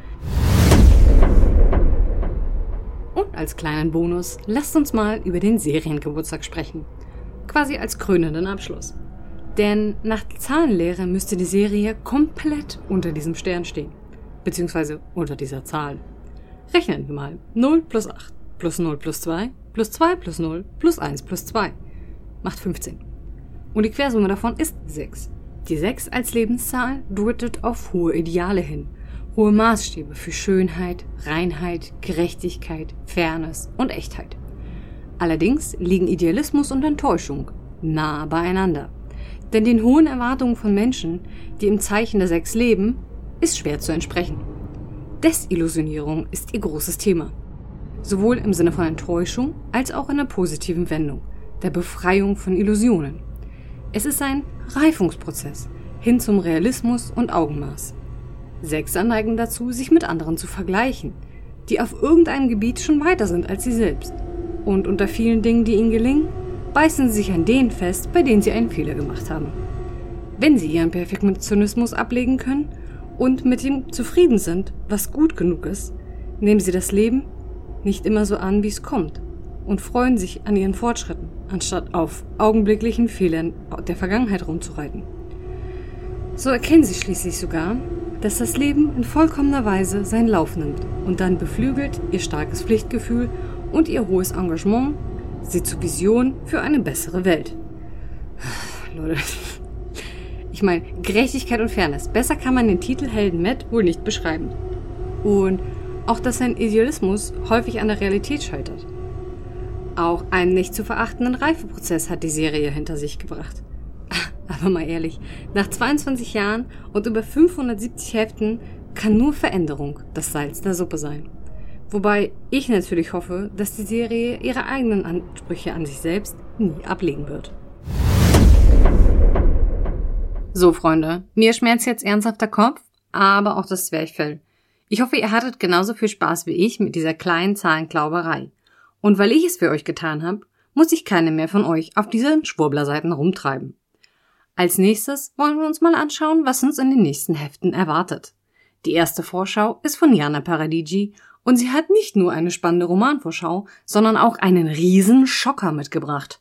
Und als kleinen Bonus, lasst uns mal über den Seriengeburtstag sprechen. Quasi als krönenden Abschluss. Denn nach Zahlenlehre müsste die Serie komplett unter diesem Stern stehen. Beziehungsweise unter dieser Zahl. Rechnen wir mal. 0 plus 8 plus 0 plus 2 plus 2 plus 0 plus 1 plus 2 macht 15. Und die Quersumme davon ist 6. Die 6 als Lebenszahl deutet auf hohe Ideale hin. Hohe Maßstäbe für Schönheit, Reinheit, Gerechtigkeit, Fairness und Echtheit. Allerdings liegen Idealismus und Enttäuschung nah beieinander. Denn den hohen Erwartungen von Menschen, die im Zeichen der 6 leben, ist schwer zu entsprechen. Desillusionierung ist ihr großes Thema. Sowohl im Sinne von Enttäuschung als auch in der positiven Wendung, der Befreiung von Illusionen. Es ist ein Reifungsprozess hin zum Realismus und Augenmaß. 6er neigen dazu, sich mit anderen zu vergleichen, die auf irgendeinem Gebiet schon weiter sind als sie selbst. Und unter vielen Dingen, die ihnen gelingen, beißen sie sich an denen fest, bei denen sie einen Fehler gemacht haben. Wenn sie ihren Perfektionismus ablegen können und mit dem zufrieden sind, was gut genug ist, nehmen sie das Leben nicht immer so an, wie es kommt und freuen sich an ihren Fortschritten, anstatt auf augenblicklichen Fehlern der Vergangenheit rumzureiten. So erkennen sie schließlich sogar, dass das Leben in vollkommener Weise seinen Lauf nimmt und dann beflügelt ihr starkes Pflichtgefühl und ihr hohes Engagement sie zu Visionen für eine bessere Welt. Leute, ich meine, Gerechtigkeit und Fairness. Besser kann man den Titelhelden Matt wohl nicht beschreiben. Und auch, dass sein Idealismus häufig an der Realität scheitert. Auch einen nicht zu verachtenden Reifeprozess hat die Serie hinter sich gebracht. Aber mal ehrlich, nach 22 Jahren und über 570 Heften kann nur Veränderung das Salz der Suppe sein. Wobei ich natürlich hoffe, dass die Serie ihre eigenen Ansprüche an sich selbst nie ablegen wird. So, Freunde, mir schmerzt jetzt ernsthaft der Kopf, aber auch das Zwerchfell. Ich hoffe, ihr hattet genauso viel Spaß wie ich mit dieser kleinen Zahlenklauberei. Und weil ich es für euch getan habe, muss ich keine mehr von euch auf diesen Schwurblerseiten rumtreiben. Als nächstes wollen wir uns mal anschauen, was uns in den nächsten Heften erwartet. Die erste Vorschau ist von Jana Paradigi und sie hat nicht nur eine spannende Romanvorschau, sondern auch einen riesen Schocker mitgebracht.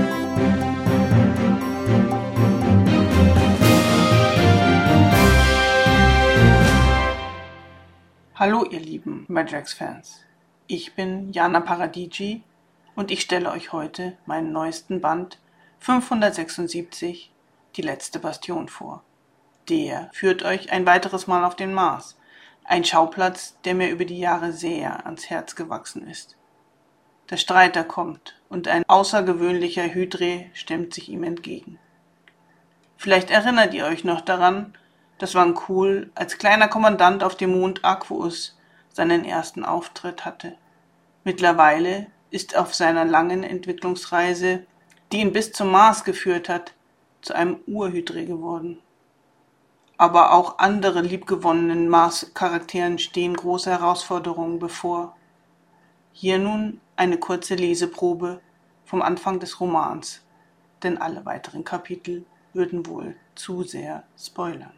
Hallo ihr lieben Madrax-Fans, ich bin Jana Paradigi und ich stelle euch heute meinen neuesten Band 576, die letzte Bastion vor. Der führt euch ein weiteres Mal auf den Mars, ein Schauplatz, der mir über die Jahre sehr ans Herz gewachsen ist. Der Streiter kommt und ein außergewöhnlicher Hydre stemmt sich ihm entgegen. Vielleicht erinnert ihr euch noch daran, dass Van Cool als kleiner Kommandant auf dem Mond Aquus seinen ersten Auftritt hatte. Mittlerweile ist auf seiner langen Entwicklungsreise, die ihn bis zum Mars geführt hat, zu einem Urhydre geworden. Aber auch andere liebgewonnenen Mars-Charakteren stehen große Herausforderungen bevor. Hier nun eine kurze Leseprobe vom Anfang des Romans, denn alle weiteren Kapitel würden wohl zu sehr spoilern.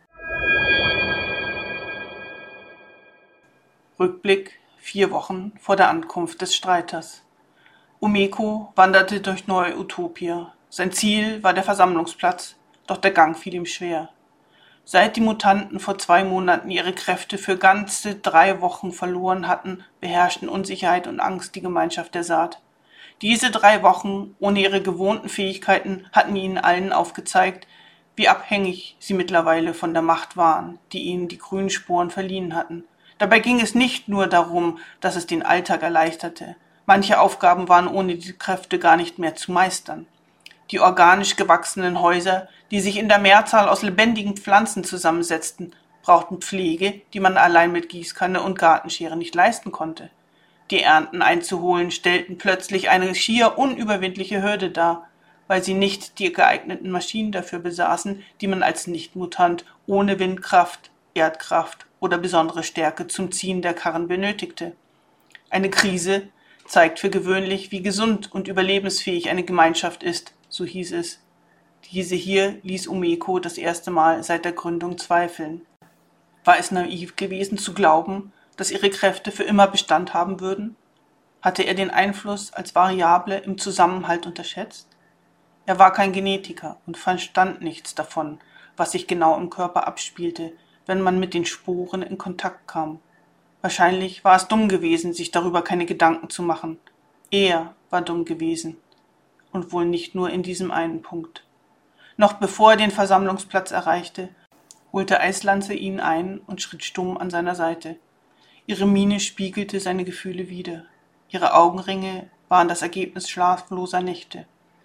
Rückblick 4 Wochen vor der Ankunft des Streiters. Umeko wanderte durch Neu-Utopia. Sein Ziel war der Versammlungsplatz, doch der Gang fiel ihm schwer. Seit die Mutanten vor 2 Monaten ihre Kräfte für ganze 3 Wochen verloren hatten, beherrschten Unsicherheit und Angst die Gemeinschaft der Saat. Diese 3 Wochen ohne ihre gewohnten Fähigkeiten hatten ihnen allen aufgezeigt, wie abhängig sie mittlerweile von der Macht waren, die ihnen die grünen Sporen verliehen hatten. Dabei ging es nicht nur darum, dass es den Alltag erleichterte. Manche Aufgaben waren ohne die Kräfte gar nicht mehr zu meistern. Die organisch gewachsenen Häuser, die sich in der Mehrzahl aus lebendigen Pflanzen zusammensetzten, brauchten Pflege, die man allein mit Gießkanne und Gartenschere nicht leisten konnte. Die Ernten einzuholen stellten plötzlich eine schier unüberwindliche Hürde dar, weil sie nicht die geeigneten Maschinen dafür besaßen, die man als Nichtmutant ohne Windkraft, Erdkraft oder besondere Stärke zum Ziehen der Karren benötigte. Eine Krise zeigt für gewöhnlich, wie gesund und überlebensfähig eine Gemeinschaft ist, so hieß es. Diese hier ließ Umeko das erste Mal seit der Gründung zweifeln. War es naiv gewesen zu glauben, dass ihre Kräfte für immer Bestand haben würden? Hatte er den Einfluss als Variable im Zusammenhalt unterschätzt? Er war kein Genetiker und verstand nichts davon, was sich genau im Körper abspielte, wenn man mit den Sporen in Kontakt kam. Wahrscheinlich war es dumm gewesen, sich darüber keine Gedanken zu machen. Er war dumm gewesen. Und wohl nicht nur in diesem einen Punkt. Noch bevor er den Versammlungsplatz erreichte, holte Eislanze ihn ein und schritt stumm an seiner Seite. Ihre Miene spiegelte seine Gefühle wider. Ihre Augenringe waren das Ergebnis schlafloser Nächte.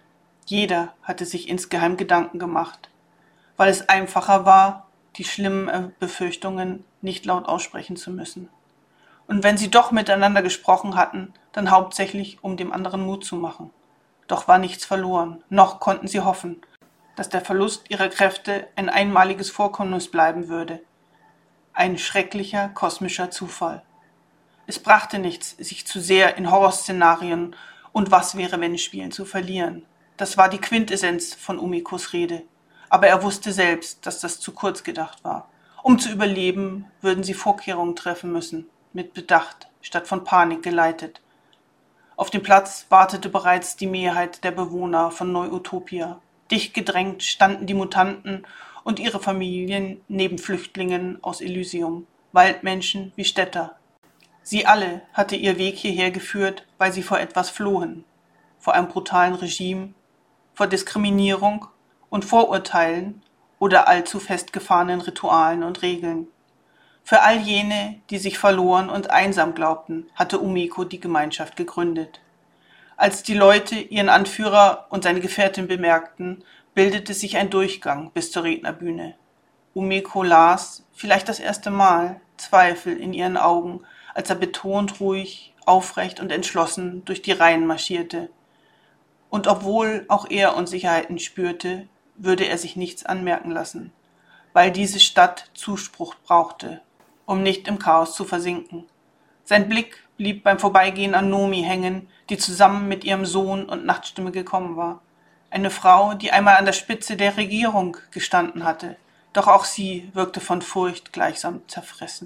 Jeder hatte sich insgeheim Gedanken gemacht, weil es einfacher war, die schlimmen Befürchtungen nicht laut aussprechen zu müssen. Und wenn sie doch miteinander gesprochen hatten, dann hauptsächlich, um dem anderen Mut zu machen. Doch war nichts verloren, noch konnten sie hoffen, dass der Verlust ihrer Kräfte ein einmaliges Vorkommnis bleiben würde. Ein schrecklicher kosmischer Zufall. Es brachte nichts, sich zu sehr in Horrorszenarien und Was-wäre-wenn-Spielen zu verlieren. Das war die Quintessenz von Umikos Rede. Aber er wusste selbst, dass das zu kurz gedacht war. Um zu überleben, würden sie Vorkehrungen treffen müssen, mit Bedacht, statt von Panik geleitet. Auf dem Platz wartete bereits die Mehrheit der Bewohner von Neu-Utopia. Dicht gedrängt standen die Mutanten und ihre Familien neben Flüchtlingen aus Elysium, Waldmenschen wie Städter. Sie alle hatte ihr Weg hierher geführt, weil sie vor etwas flohen. Vor einem brutalen Regime, vor Diskriminierung und Vorurteilen oder allzu festgefahrenen Ritualen und Regeln. Für all jene, die sich verloren und einsam glaubten, hatte Umiko die Gemeinschaft gegründet. Als die Leute ihren Anführer und seine Gefährtin bemerkten, bildete sich ein Durchgang bis zur Rednerbühne. Umiko las, vielleicht das erste Mal, Zweifel in ihren Augen, als er betont ruhig, aufrecht und entschlossen durch die Reihen marschierte. Und obwohl auch er Unsicherheiten spürte, würde er sich nichts anmerken lassen, weil diese Stadt Zuspruch brauchte, um nicht im Chaos zu versinken. Sein Blick blieb beim Vorbeigehen an Nomi hängen, die zusammen mit ihrem Sohn und Nachtstimme gekommen war. Eine Frau, die einmal an der Spitze der Regierung gestanden hatte, doch auch sie wirkte von Furcht gleichsam zerfressen.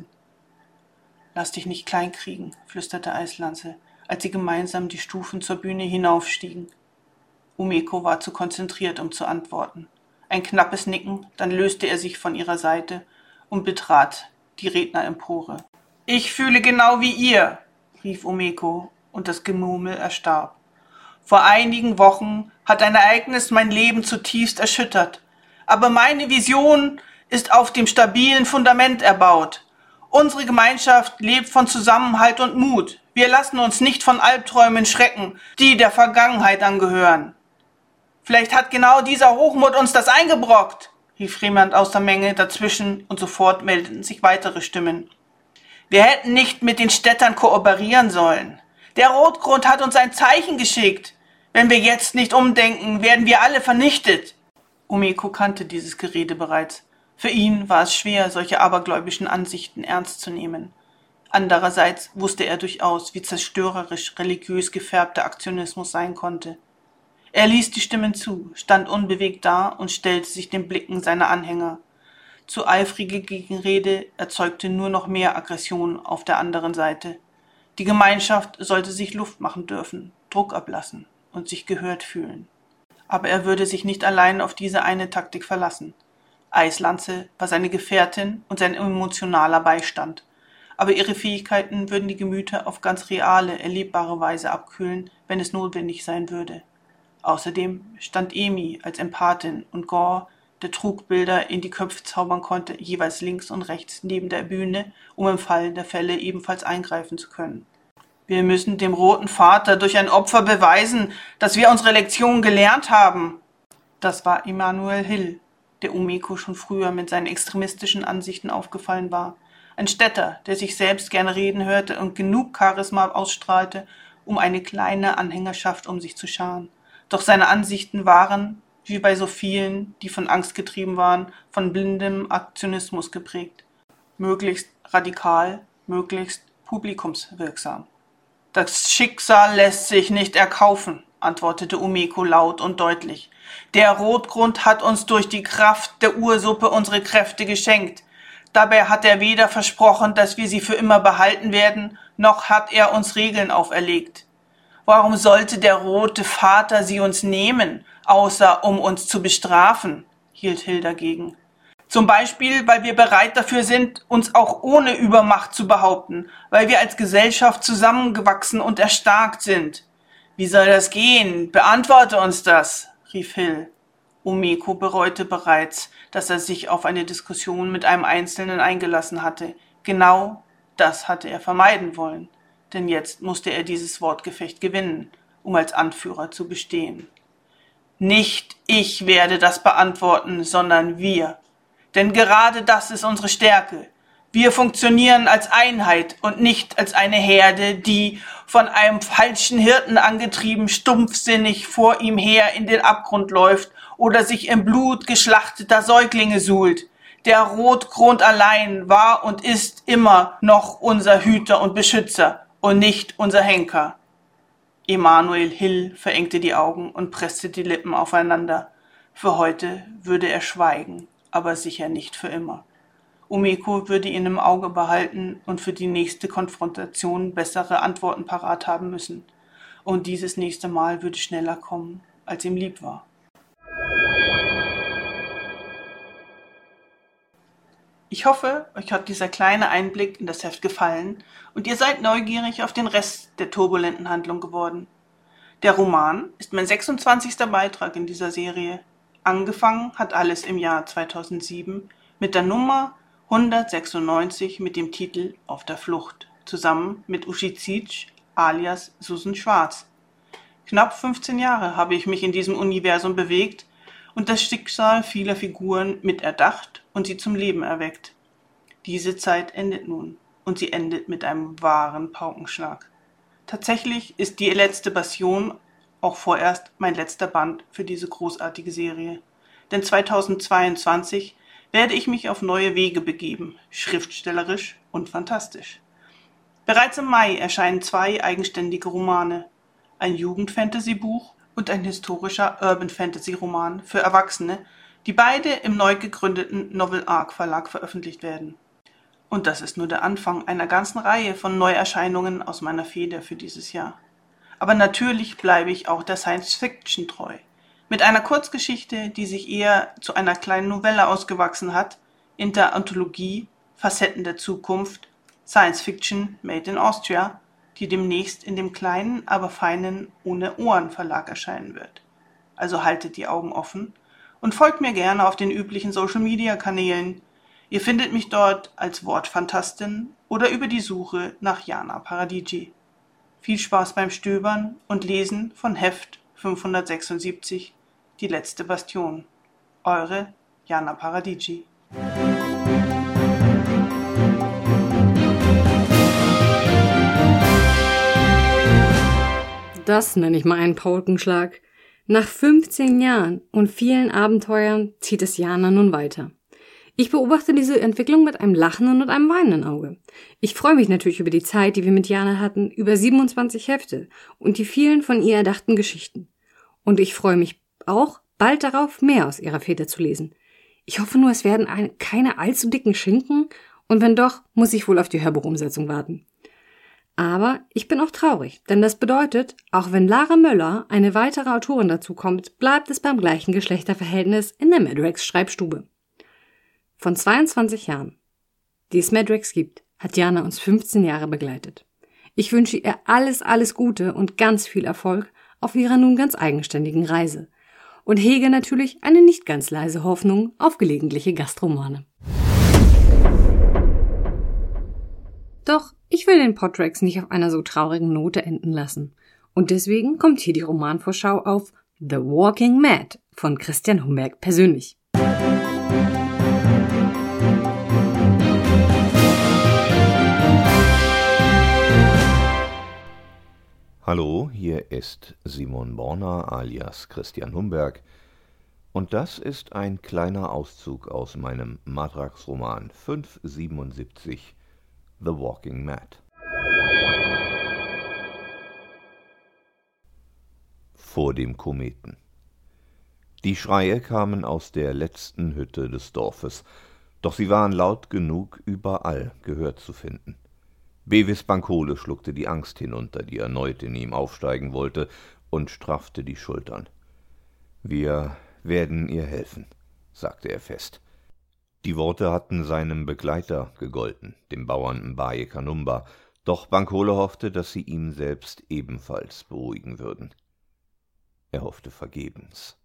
»Lass dich nicht kleinkriegen«, flüsterte Eislanze, als sie gemeinsam die Stufen zur Bühne hinaufstiegen. Umiko war zu konzentriert, um zu antworten. Ein knappes Nicken, dann löste er sich von ihrer Seite und betrat die Rednerempore. »Ich fühle genau wie ihr«, rief Umiko, und das Gemurmel erstarb. »Vor einigen Wochen hat ein Ereignis mein Leben zutiefst erschüttert. Aber meine Vision ist auf dem stabilen Fundament erbaut. Unsere Gemeinschaft lebt von Zusammenhalt und Mut. Wir lassen uns nicht von Albträumen schrecken, die der Vergangenheit angehören.« »Vielleicht hat genau dieser Hochmut uns das eingebrockt«, rief jemand aus der Menge dazwischen, und sofort meldeten sich weitere Stimmen. »Wir hätten nicht mit den Städtern kooperieren sollen. Der Rotgrund hat uns ein Zeichen geschickt. Wenn wir jetzt nicht umdenken, werden wir alle vernichtet.« Umiko kannte dieses Gerede bereits. Für ihn war es schwer, solche abergläubischen Ansichten ernst zu nehmen. Andererseits wusste er durchaus, wie zerstörerisch religiös gefärbter Aktionismus sein konnte. Er ließ die Stimmen zu, stand unbewegt da und stellte sich den Blicken seiner Anhänger. Zu eifrige Gegenrede erzeugte nur noch mehr Aggression auf der anderen Seite. Die Gemeinschaft sollte sich Luft machen dürfen, Druck ablassen und sich gehört fühlen. Aber er würde sich nicht allein auf diese eine Taktik verlassen. Eislanze war seine Gefährtin und sein emotionaler Beistand. Aber ihre Fähigkeiten würden die Gemüter auf ganz reale, erlebbare Weise abkühlen, wenn es notwendig sein würde. Außerdem stand Emi als Empathin und Gore, der Trugbilder in die Köpfe zaubern konnte, jeweils links und rechts neben der Bühne, um im Fall der Fälle ebenfalls eingreifen zu können. »Wir müssen dem Roten Vater durch ein Opfer beweisen, dass wir unsere Lektion gelernt haben.« Das war Immanuel Hill, der Umiko schon früher mit seinen extremistischen Ansichten aufgefallen war. Ein Städter, der sich selbst gerne reden hörte und genug Charisma ausstrahlte, um eine kleine Anhängerschaft um sich zu scharen. Doch seine Ansichten waren, wie bei so vielen, die von Angst getrieben waren, von blindem Aktionismus geprägt. Möglichst radikal, möglichst publikumswirksam. »Das Schicksal lässt sich nicht erkaufen«, antwortete Umiko laut und deutlich. »Der Rotgrund hat uns durch die Kraft der Ursuppe unsere Kräfte geschenkt. Dabei hat er weder versprochen, dass wir sie für immer behalten werden, noch hat er uns Regeln auferlegt. Warum sollte der Rote Vater sie uns nehmen, außer um uns zu bestrafen, hielt Hill dagegen. Zum Beispiel, weil wir bereit dafür sind, uns auch ohne Übermacht zu behaupten, weil wir als Gesellschaft zusammengewachsen und erstarkt sind. Wie soll das gehen? Beantworte uns das, rief Hill. Umeko bereute bereits, dass er sich auf eine Diskussion mit einem Einzelnen eingelassen hatte. Genau das hatte er vermeiden wollen, denn jetzt musste er dieses Wortgefecht gewinnen, um als Anführer zu bestehen. Nicht ich werde das beantworten, sondern wir. Denn gerade das ist unsere Stärke. Wir funktionieren als Einheit und nicht als eine Herde, die, von einem falschen Hirten angetrieben, stumpfsinnig vor ihm her in den Abgrund läuft oder sich im Blut geschlachteter Säuglinge suhlt. Der Rotgrund allein war und ist immer noch unser Hüter und Beschützer und nicht unser Henker. Emanuel Hill verengte die Augen und presste die Lippen aufeinander. Für heute würde er schweigen, aber sicher nicht für immer. Umeko würde ihn im Auge behalten und für die nächste Konfrontation bessere Antworten parat haben müssen. Und dieses nächste Mal würde schneller kommen, als ihm lieb war. Ich hoffe, euch hat dieser kleine Einblick in das Heft gefallen und ihr seid neugierig auf den Rest der turbulenten Handlung geworden. Der Roman ist mein 26. Beitrag in dieser Serie. Angefangen hat alles im Jahr 2007 mit der Nummer 196 mit dem Titel Auf der Flucht, zusammen mit Uschi Zietsch alias Susan Schwarz. Knapp 15 Jahre habe ich mich in diesem Universum bewegt und das Schicksal vieler Figuren miterdacht und sie zum Leben erweckt. Diese Zeit endet nun und sie endet mit einem wahren Paukenschlag. Tatsächlich ist die letzte Passion auch vorerst mein letzter Band für diese großartige Serie. Denn 2022 werde ich mich auf neue Wege begeben, schriftstellerisch und fantastisch. Bereits im Mai erscheinen 2 eigenständige Romane, ein Jugend-Fantasy-Buch und ein historischer Urban-Fantasy-Roman für Erwachsene, die beide im neu gegründeten Novel Arc Verlag veröffentlicht werden. Und das ist nur der Anfang einer ganzen Reihe von Neuerscheinungen aus meiner Feder für dieses Jahr. Aber natürlich bleibe ich auch der Science-Fiction treu. Mit einer Kurzgeschichte, die sich eher zu einer kleinen Novelle ausgewachsen hat, in der Anthologie Facetten der Zukunft, Science Fiction Made in Austria, die demnächst in dem kleinen, aber feinen Ohne Ohren Verlag erscheinen wird. Also haltet die Augen offen und folgt mir gerne auf den üblichen Social-Media-Kanälen. Ihr findet mich dort als Wortfantastin oder über die Suche nach Jana Paradici. Viel Spaß beim Stöbern und Lesen von Heft 576, Die letzte Bastion. Eure Jana Paradici. Das nenne ich mal einen Paukenschlag. Nach 15 Jahren und vielen Abenteuern zieht es Jana nun weiter. Ich beobachte diese Entwicklung mit einem lachenden und einem weinenden Auge. Ich freue mich natürlich über die Zeit, die wir mit Jana hatten, über 27 Hefte und die vielen von ihr erdachten Geschichten. Und ich freue mich auch bald darauf, mehr aus ihrer Feder zu lesen. Ich hoffe nur, es werden keine allzu dicken Schinken und wenn doch, muss ich wohl auf die Hörbuchumsetzung warten. Aber ich bin auch traurig, denn das bedeutet, auch wenn Lara Möller, eine weitere Autorin dazu kommt, bleibt es beim gleichen Geschlechterverhältnis in der Madrex Schreibstube. Von 22 Jahren, die es Madrex gibt, hat Jana uns 15 Jahre begleitet. Ich wünsche ihr alles Gute und ganz viel Erfolg auf ihrer nun ganz eigenständigen Reise und hege natürlich eine nicht ganz leise Hoffnung auf gelegentliche Gastromane. Doch ich will den Podrex nicht auf einer so traurigen Note enden lassen. Und deswegen kommt hier die Romanvorschau auf The Walking Mad von Christian Humberg persönlich. Hallo, hier ist Simon Borner alias Christian Humberg und das ist ein kleiner Auszug aus meinem Matrax-Roman 577 The Walking Mad. Vor dem Kometen. Die Schreie kamen aus der letzten Hütte des Dorfes, doch sie waren laut genug, überall Gehör zu finden. Bevis Bankole schluckte die Angst hinunter, die erneut in ihm aufsteigen wollte, und straffte die Schultern. »Wir werden ihr helfen«, sagte er fest. Die Worte hatten seinem Begleiter gegolten, dem Bauern Mbaye Kanumba, doch Bankole hoffte, dass sie ihn selbst ebenfalls beruhigen würden. Er hoffte vergebens.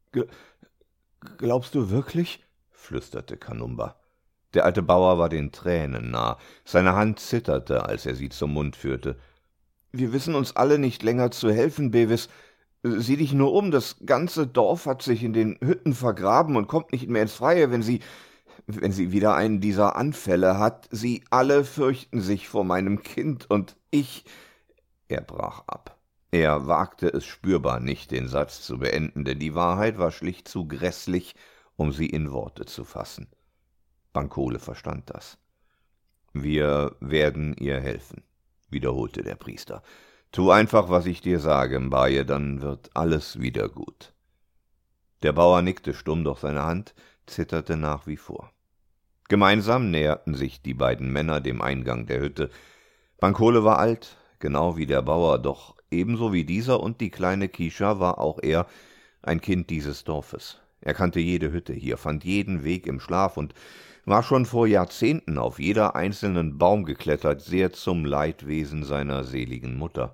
»Glaubst du wirklich?« flüsterte Kanumba. Der alte Bauer war den Tränen nah, seine Hand zitterte, als er sie zum Mund führte. »Wir wissen uns alle nicht länger zu helfen, Bevis. Sieh dich nur um, das ganze Dorf hat sich in den Hütten vergraben und kommt nicht mehr ins Freie, wenn sie wieder einen dieser Anfälle hat. Sie alle fürchten sich vor meinem Kind, und ich...« Er brach ab. Er wagte es spürbar nicht, den Satz zu beenden, denn die Wahrheit war schlicht zu grässlich, um sie in Worte zu fassen. Bankole verstand das. »Wir werden ihr helfen«, wiederholte der Priester. »Tu einfach, was ich dir sage, Mbaye, dann wird alles wieder gut.« Der Bauer nickte stumm, doch seine Hand zitterte nach wie vor. Gemeinsam näherten sich die beiden Männer dem Eingang der Hütte. Bankole war alt, genau wie der Bauer, doch ebenso wie dieser und die kleine Kisha war auch er ein Kind dieses Dorfes. Er kannte jede Hütte hier, fand jeden Weg im Schlaf und war schon vor Jahrzehnten auf jeder einzelnen Baum geklettert, sehr zum Leidwesen seiner seligen Mutter.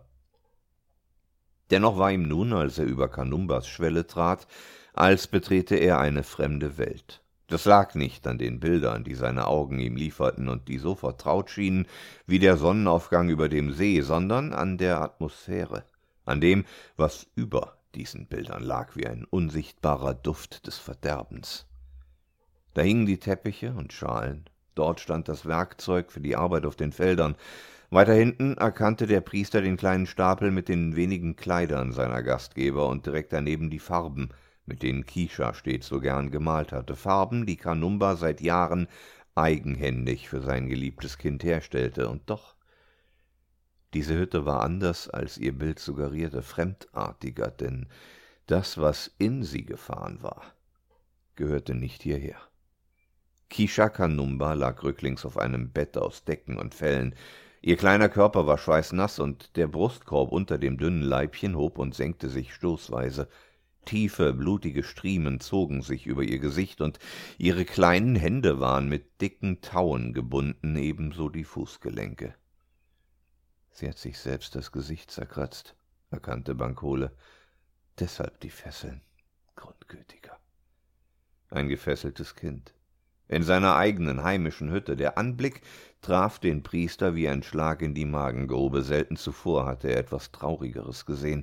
Dennoch war ihm nun, als er über Kanumbas Schwelle trat, als betrete er eine fremde Welt. Das lag nicht an den Bildern, die seine Augen ihm lieferten und die so vertraut schienen wie der Sonnenaufgang über dem See, sondern an der Atmosphäre, an dem, was über diesen Bildern lag, wie ein unsichtbarer Duft des Verderbens. Da hingen die Teppiche und Schalen, dort stand das Werkzeug für die Arbeit auf den Feldern. Weiter hinten erkannte der Priester den kleinen Stapel mit den wenigen Kleidern seiner Gastgeber und direkt daneben die Farben, mit denen Kisha stets so gern gemalt hatte, Farben, die Kanumba seit Jahren eigenhändig für sein geliebtes Kind herstellte. Und doch, diese Hütte war anders, als ihr Bild suggerierte, fremdartiger, denn das, was in sie gefahren war, gehörte nicht hierher. Kisha Kanumba lag rücklings auf einem Bett aus Decken und Fellen. Ihr kleiner Körper war schweißnass und der Brustkorb unter dem dünnen Leibchen hob und senkte sich stoßweise. Tiefe, blutige Striemen zogen sich über ihr Gesicht, und ihre kleinen Hände waren mit dicken Tauen gebunden, ebenso die Fußgelenke. »Sie hat sich selbst das Gesicht zerkratzt«, erkannte Bankole. »Deshalb die Fesseln, Grundgütiger.« Ein gefesseltes Kind. In seiner eigenen heimischen Hütte. Der Anblick traf den Priester wie ein Schlag in die Magengrube. Selten zuvor hatte er etwas Traurigeres gesehen.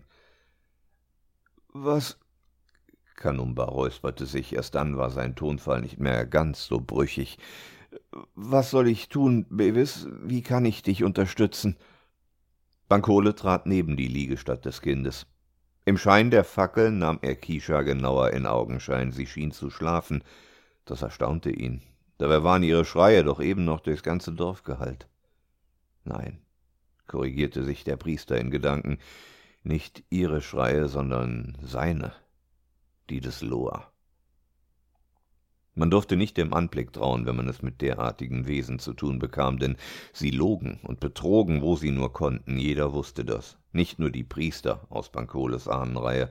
»Was?« Kanumba räusperte sich, erst dann war sein Tonfall nicht mehr ganz so brüchig. »Was soll ich tun, Bevis? Wie kann ich dich unterstützen?« Bankole trat neben die Liegestatt des Kindes. Im Schein der Fackeln nahm er Kisha genauer in Augenschein. Sie schien zu schlafen. Das erstaunte ihn. Dabei waren ihre Schreie doch eben noch durchs ganze Dorf gehallt. »Nein«, korrigierte sich der Priester in Gedanken, »nicht ihre Schreie, sondern seine, die des Loa.« Man durfte nicht dem Anblick trauen, wenn man es mit derartigen Wesen zu tun bekam, denn sie logen und betrogen, wo sie nur konnten. Jeder wusste das, nicht nur die Priester aus Bankoles Ahnenreihe.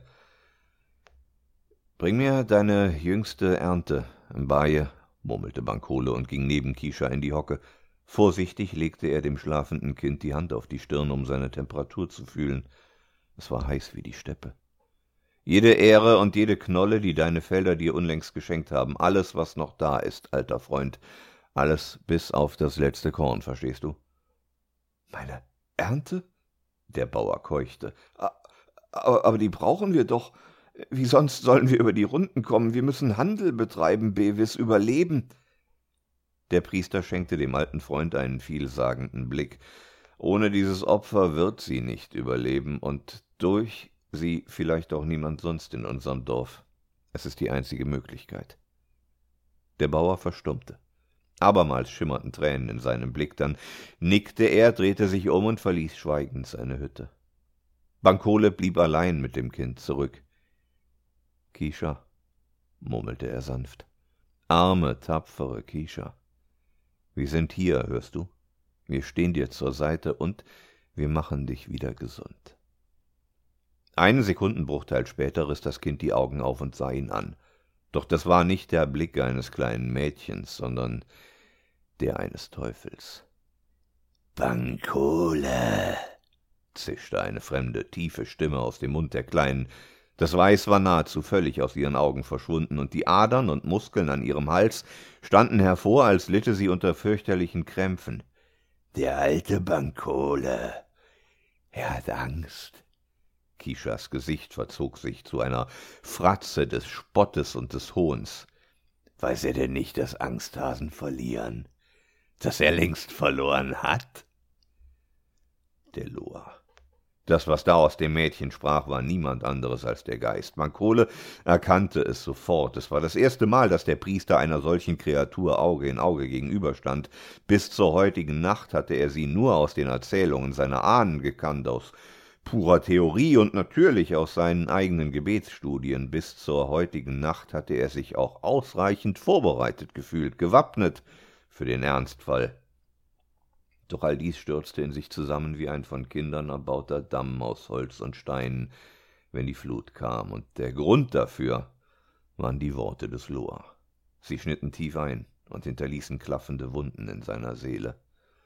»Bring mir deine jüngste Ernte, Mbaye«, murmelte Bankole und ging neben Kisha in die Hocke. Vorsichtig legte er dem schlafenden Kind die Hand auf die Stirn, um seine Temperatur zu fühlen. Es war heiß wie die Steppe. »Jede Ähre und jede Knolle, die deine Felder dir unlängst geschenkt haben, alles, was noch da ist, alter Freund, alles bis auf das letzte Korn, verstehst du?« »Meine Ernte?« Der Bauer keuchte. »Aber die brauchen wir doch. Wie sonst sollen wir über die Runden kommen? Wir müssen Handel betreiben, Bevis, überleben.« Der Priester schenkte dem alten Freund einen vielsagenden Blick. »Ohne dieses Opfer wird sie nicht überleben und durch sie vielleicht auch niemand sonst in unserem Dorf. Es ist die einzige Möglichkeit.« Der Bauer verstummte. Abermals schimmerten Tränen in seinem Blick, dann nickte er, drehte sich um und verließ schweigend seine Hütte. Bankole blieb allein mit dem Kind zurück. »Kisha«, murmelte er sanft, »arme, tapfere Kisha. Wir sind hier, hörst du? Wir stehen dir zur Seite und wir machen dich wieder gesund.« Einen Sekundenbruchteil später riss das Kind die Augen auf und sah ihn an. Doch das war nicht der Blick eines kleinen Mädchens, sondern der eines Teufels. »Bankole«, zischte eine fremde, tiefe Stimme aus dem Mund der Kleinen. Das Weiß war nahezu völlig aus ihren Augen verschwunden, und die Adern und Muskeln an ihrem Hals standen hervor, als litte sie unter fürchterlichen Krämpfen. »Der alte Bankole, er hat Angst.« Kishas Gesicht verzog sich zu einer Fratze des Spottes und des Hohns. »Weiß er denn nicht, dass Angsthasen verlieren? Dass er längst verloren hat?« Der Loa. Das, was da aus dem Mädchen sprach, war niemand anderes als der Geist. Bankole erkannte es sofort. Es war das erste Mal, dass der Priester einer solchen Kreatur Auge in Auge gegenüberstand. Bis zur heutigen Nacht hatte er sie nur aus den Erzählungen seiner Ahnen gekannt, aus purer Theorie und natürlich aus seinen eigenen Gebetsstudien. Bis zur heutigen Nacht hatte er sich auch ausreichend vorbereitet gefühlt, gewappnet für den Ernstfall. Doch all dies stürzte in sich zusammen wie ein von Kindern erbauter Damm aus Holz und Steinen, wenn die Flut kam, und der Grund dafür waren die Worte des Loa. Sie schnitten tief ein und hinterließen klaffende Wunden in seiner Seele.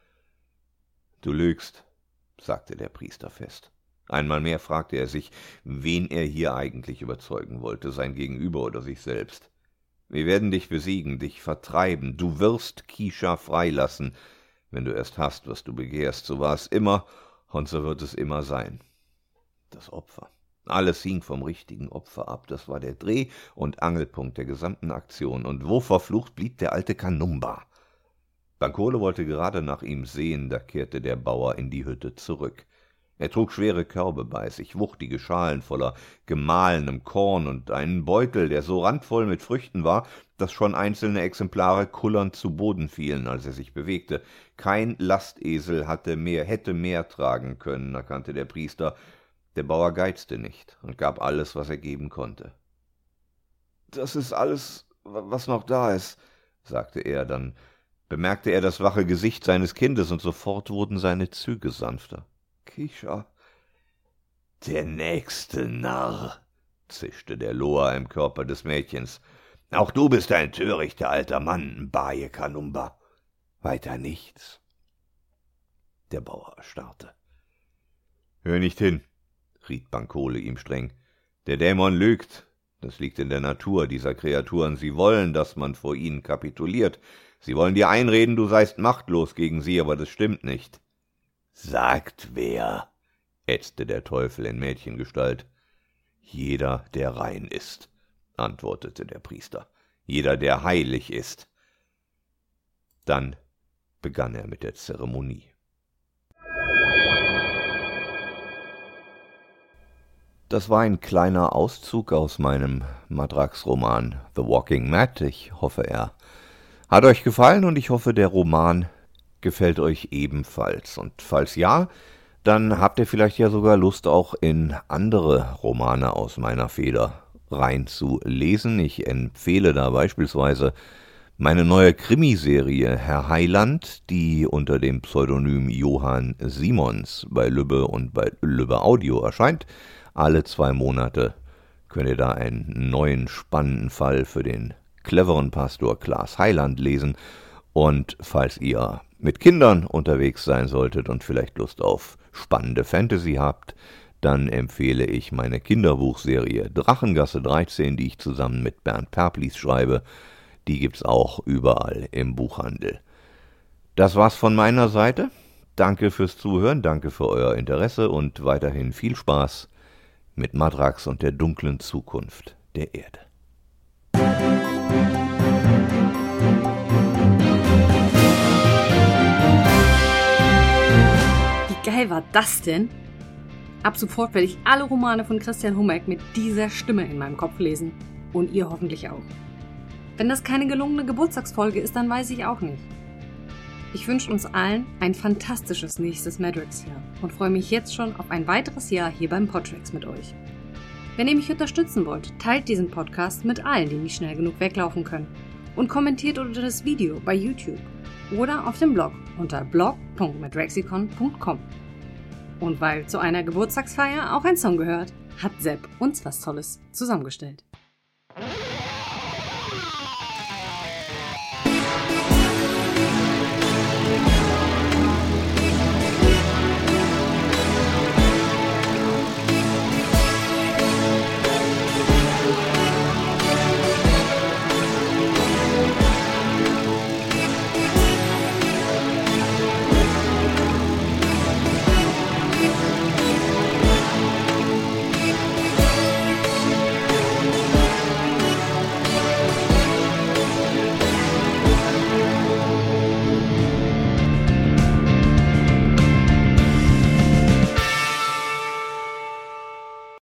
»Du lügst«, sagte der Priester fest. Einmal mehr fragte er sich, wen er hier eigentlich überzeugen wollte, sein Gegenüber oder sich selbst. »Wir werden dich besiegen, dich vertreiben. Du wirst Kisha freilassen, wenn du erst hast, was du begehrst. So war es immer und so wird es immer sein.« Das Opfer. Alles hing vom richtigen Opfer ab. Das war der Dreh- und Angelpunkt der gesamten Aktion. Und wo verflucht blieb der alte Kanumba? Bankole wollte gerade nach ihm sehen, da kehrte der Bauer in die Hütte zurück. Er trug schwere Körbe bei sich, wuchtige Schalen voller gemahlenem Korn und einen Beutel, der so randvoll mit Früchten war, dass schon einzelne Exemplare kullernd zu Boden fielen, als er sich bewegte. Kein Lastesel hätte mehr tragen können, erkannte der Priester. Der Bauer geizte nicht und gab alles, was er geben konnte. »Das ist alles, was noch da ist«, sagte er, dann bemerkte er das wache Gesicht seines Kindes, und sofort wurden seine Züge sanfter. »Kisha, der nächste Narr«, zischte der Loa im Körper des Mädchens. »Auch du bist ein törichter alter Mann, Mbaye Kanumba. Weiter nichts.« Der Bauer erstarrte. »Hör nicht hin«, riet Bankole ihm streng. »Der Dämon lügt. Das liegt in der Natur dieser Kreaturen. Sie wollen, dass man vor ihnen kapituliert. Sie wollen dir einreden, du seist machtlos gegen sie, aber das stimmt nicht.« »Sagt wer«, ätzte der Teufel in Mädchengestalt. »Jeder, der rein ist«, antwortete der Priester. »Jeder, der heilig ist.« Dann begann er mit der Zeremonie. Das war ein kleiner Auszug aus meinem Madrax-Roman The Walking Mad. Ich hoffe, er hat euch gefallen, und ich hoffe, der Roman gefällt euch ebenfalls. Und falls ja, dann habt ihr vielleicht ja sogar Lust, auch in andere Romane aus meiner Feder reinzulesen. Ich empfehle da beispielsweise meine neue Krimiserie Herr Heiland, die unter dem Pseudonym Johann Simons bei Lübbe und bei Lübbe Audio erscheint. Alle 2 Monate könnt ihr da einen neuen spannenden Fall für den cleveren Pastor Klaas Heiland lesen. Und falls ihr mit Kindern unterwegs sein solltet und vielleicht Lust auf spannende Fantasy habt, dann empfehle ich meine Kinderbuchserie Drachengasse 13, die ich zusammen mit Bernd Perplis schreibe. Die gibt's auch überall im Buchhandel. Das war's von meiner Seite. Danke fürs Zuhören, danke für euer Interesse und weiterhin viel Spaß mit Madrax und der dunklen Zukunft der Erde. Wie geil war das denn? Ab sofort werde ich alle Romane von Christian Hummeck mit dieser Stimme in meinem Kopf lesen. Und ihr hoffentlich auch. Wenn das keine gelungene Geburtstagsfolge ist, dann weiß ich auch nicht. Ich wünsche uns allen ein fantastisches nächstes Madrax-Jahr und freue mich jetzt schon auf ein weiteres Jahr hier beim Podtrax mit euch. Wenn ihr mich unterstützen wollt, teilt diesen Podcast mit allen, die nicht schnell genug weglaufen können, und kommentiert unter das Video bei YouTube oder auf dem Blog unter blog.madraxicon.com. Und weil zu einer Geburtstagsfeier auch ein Song gehört, hat Sepp uns was Tolles zusammengestellt.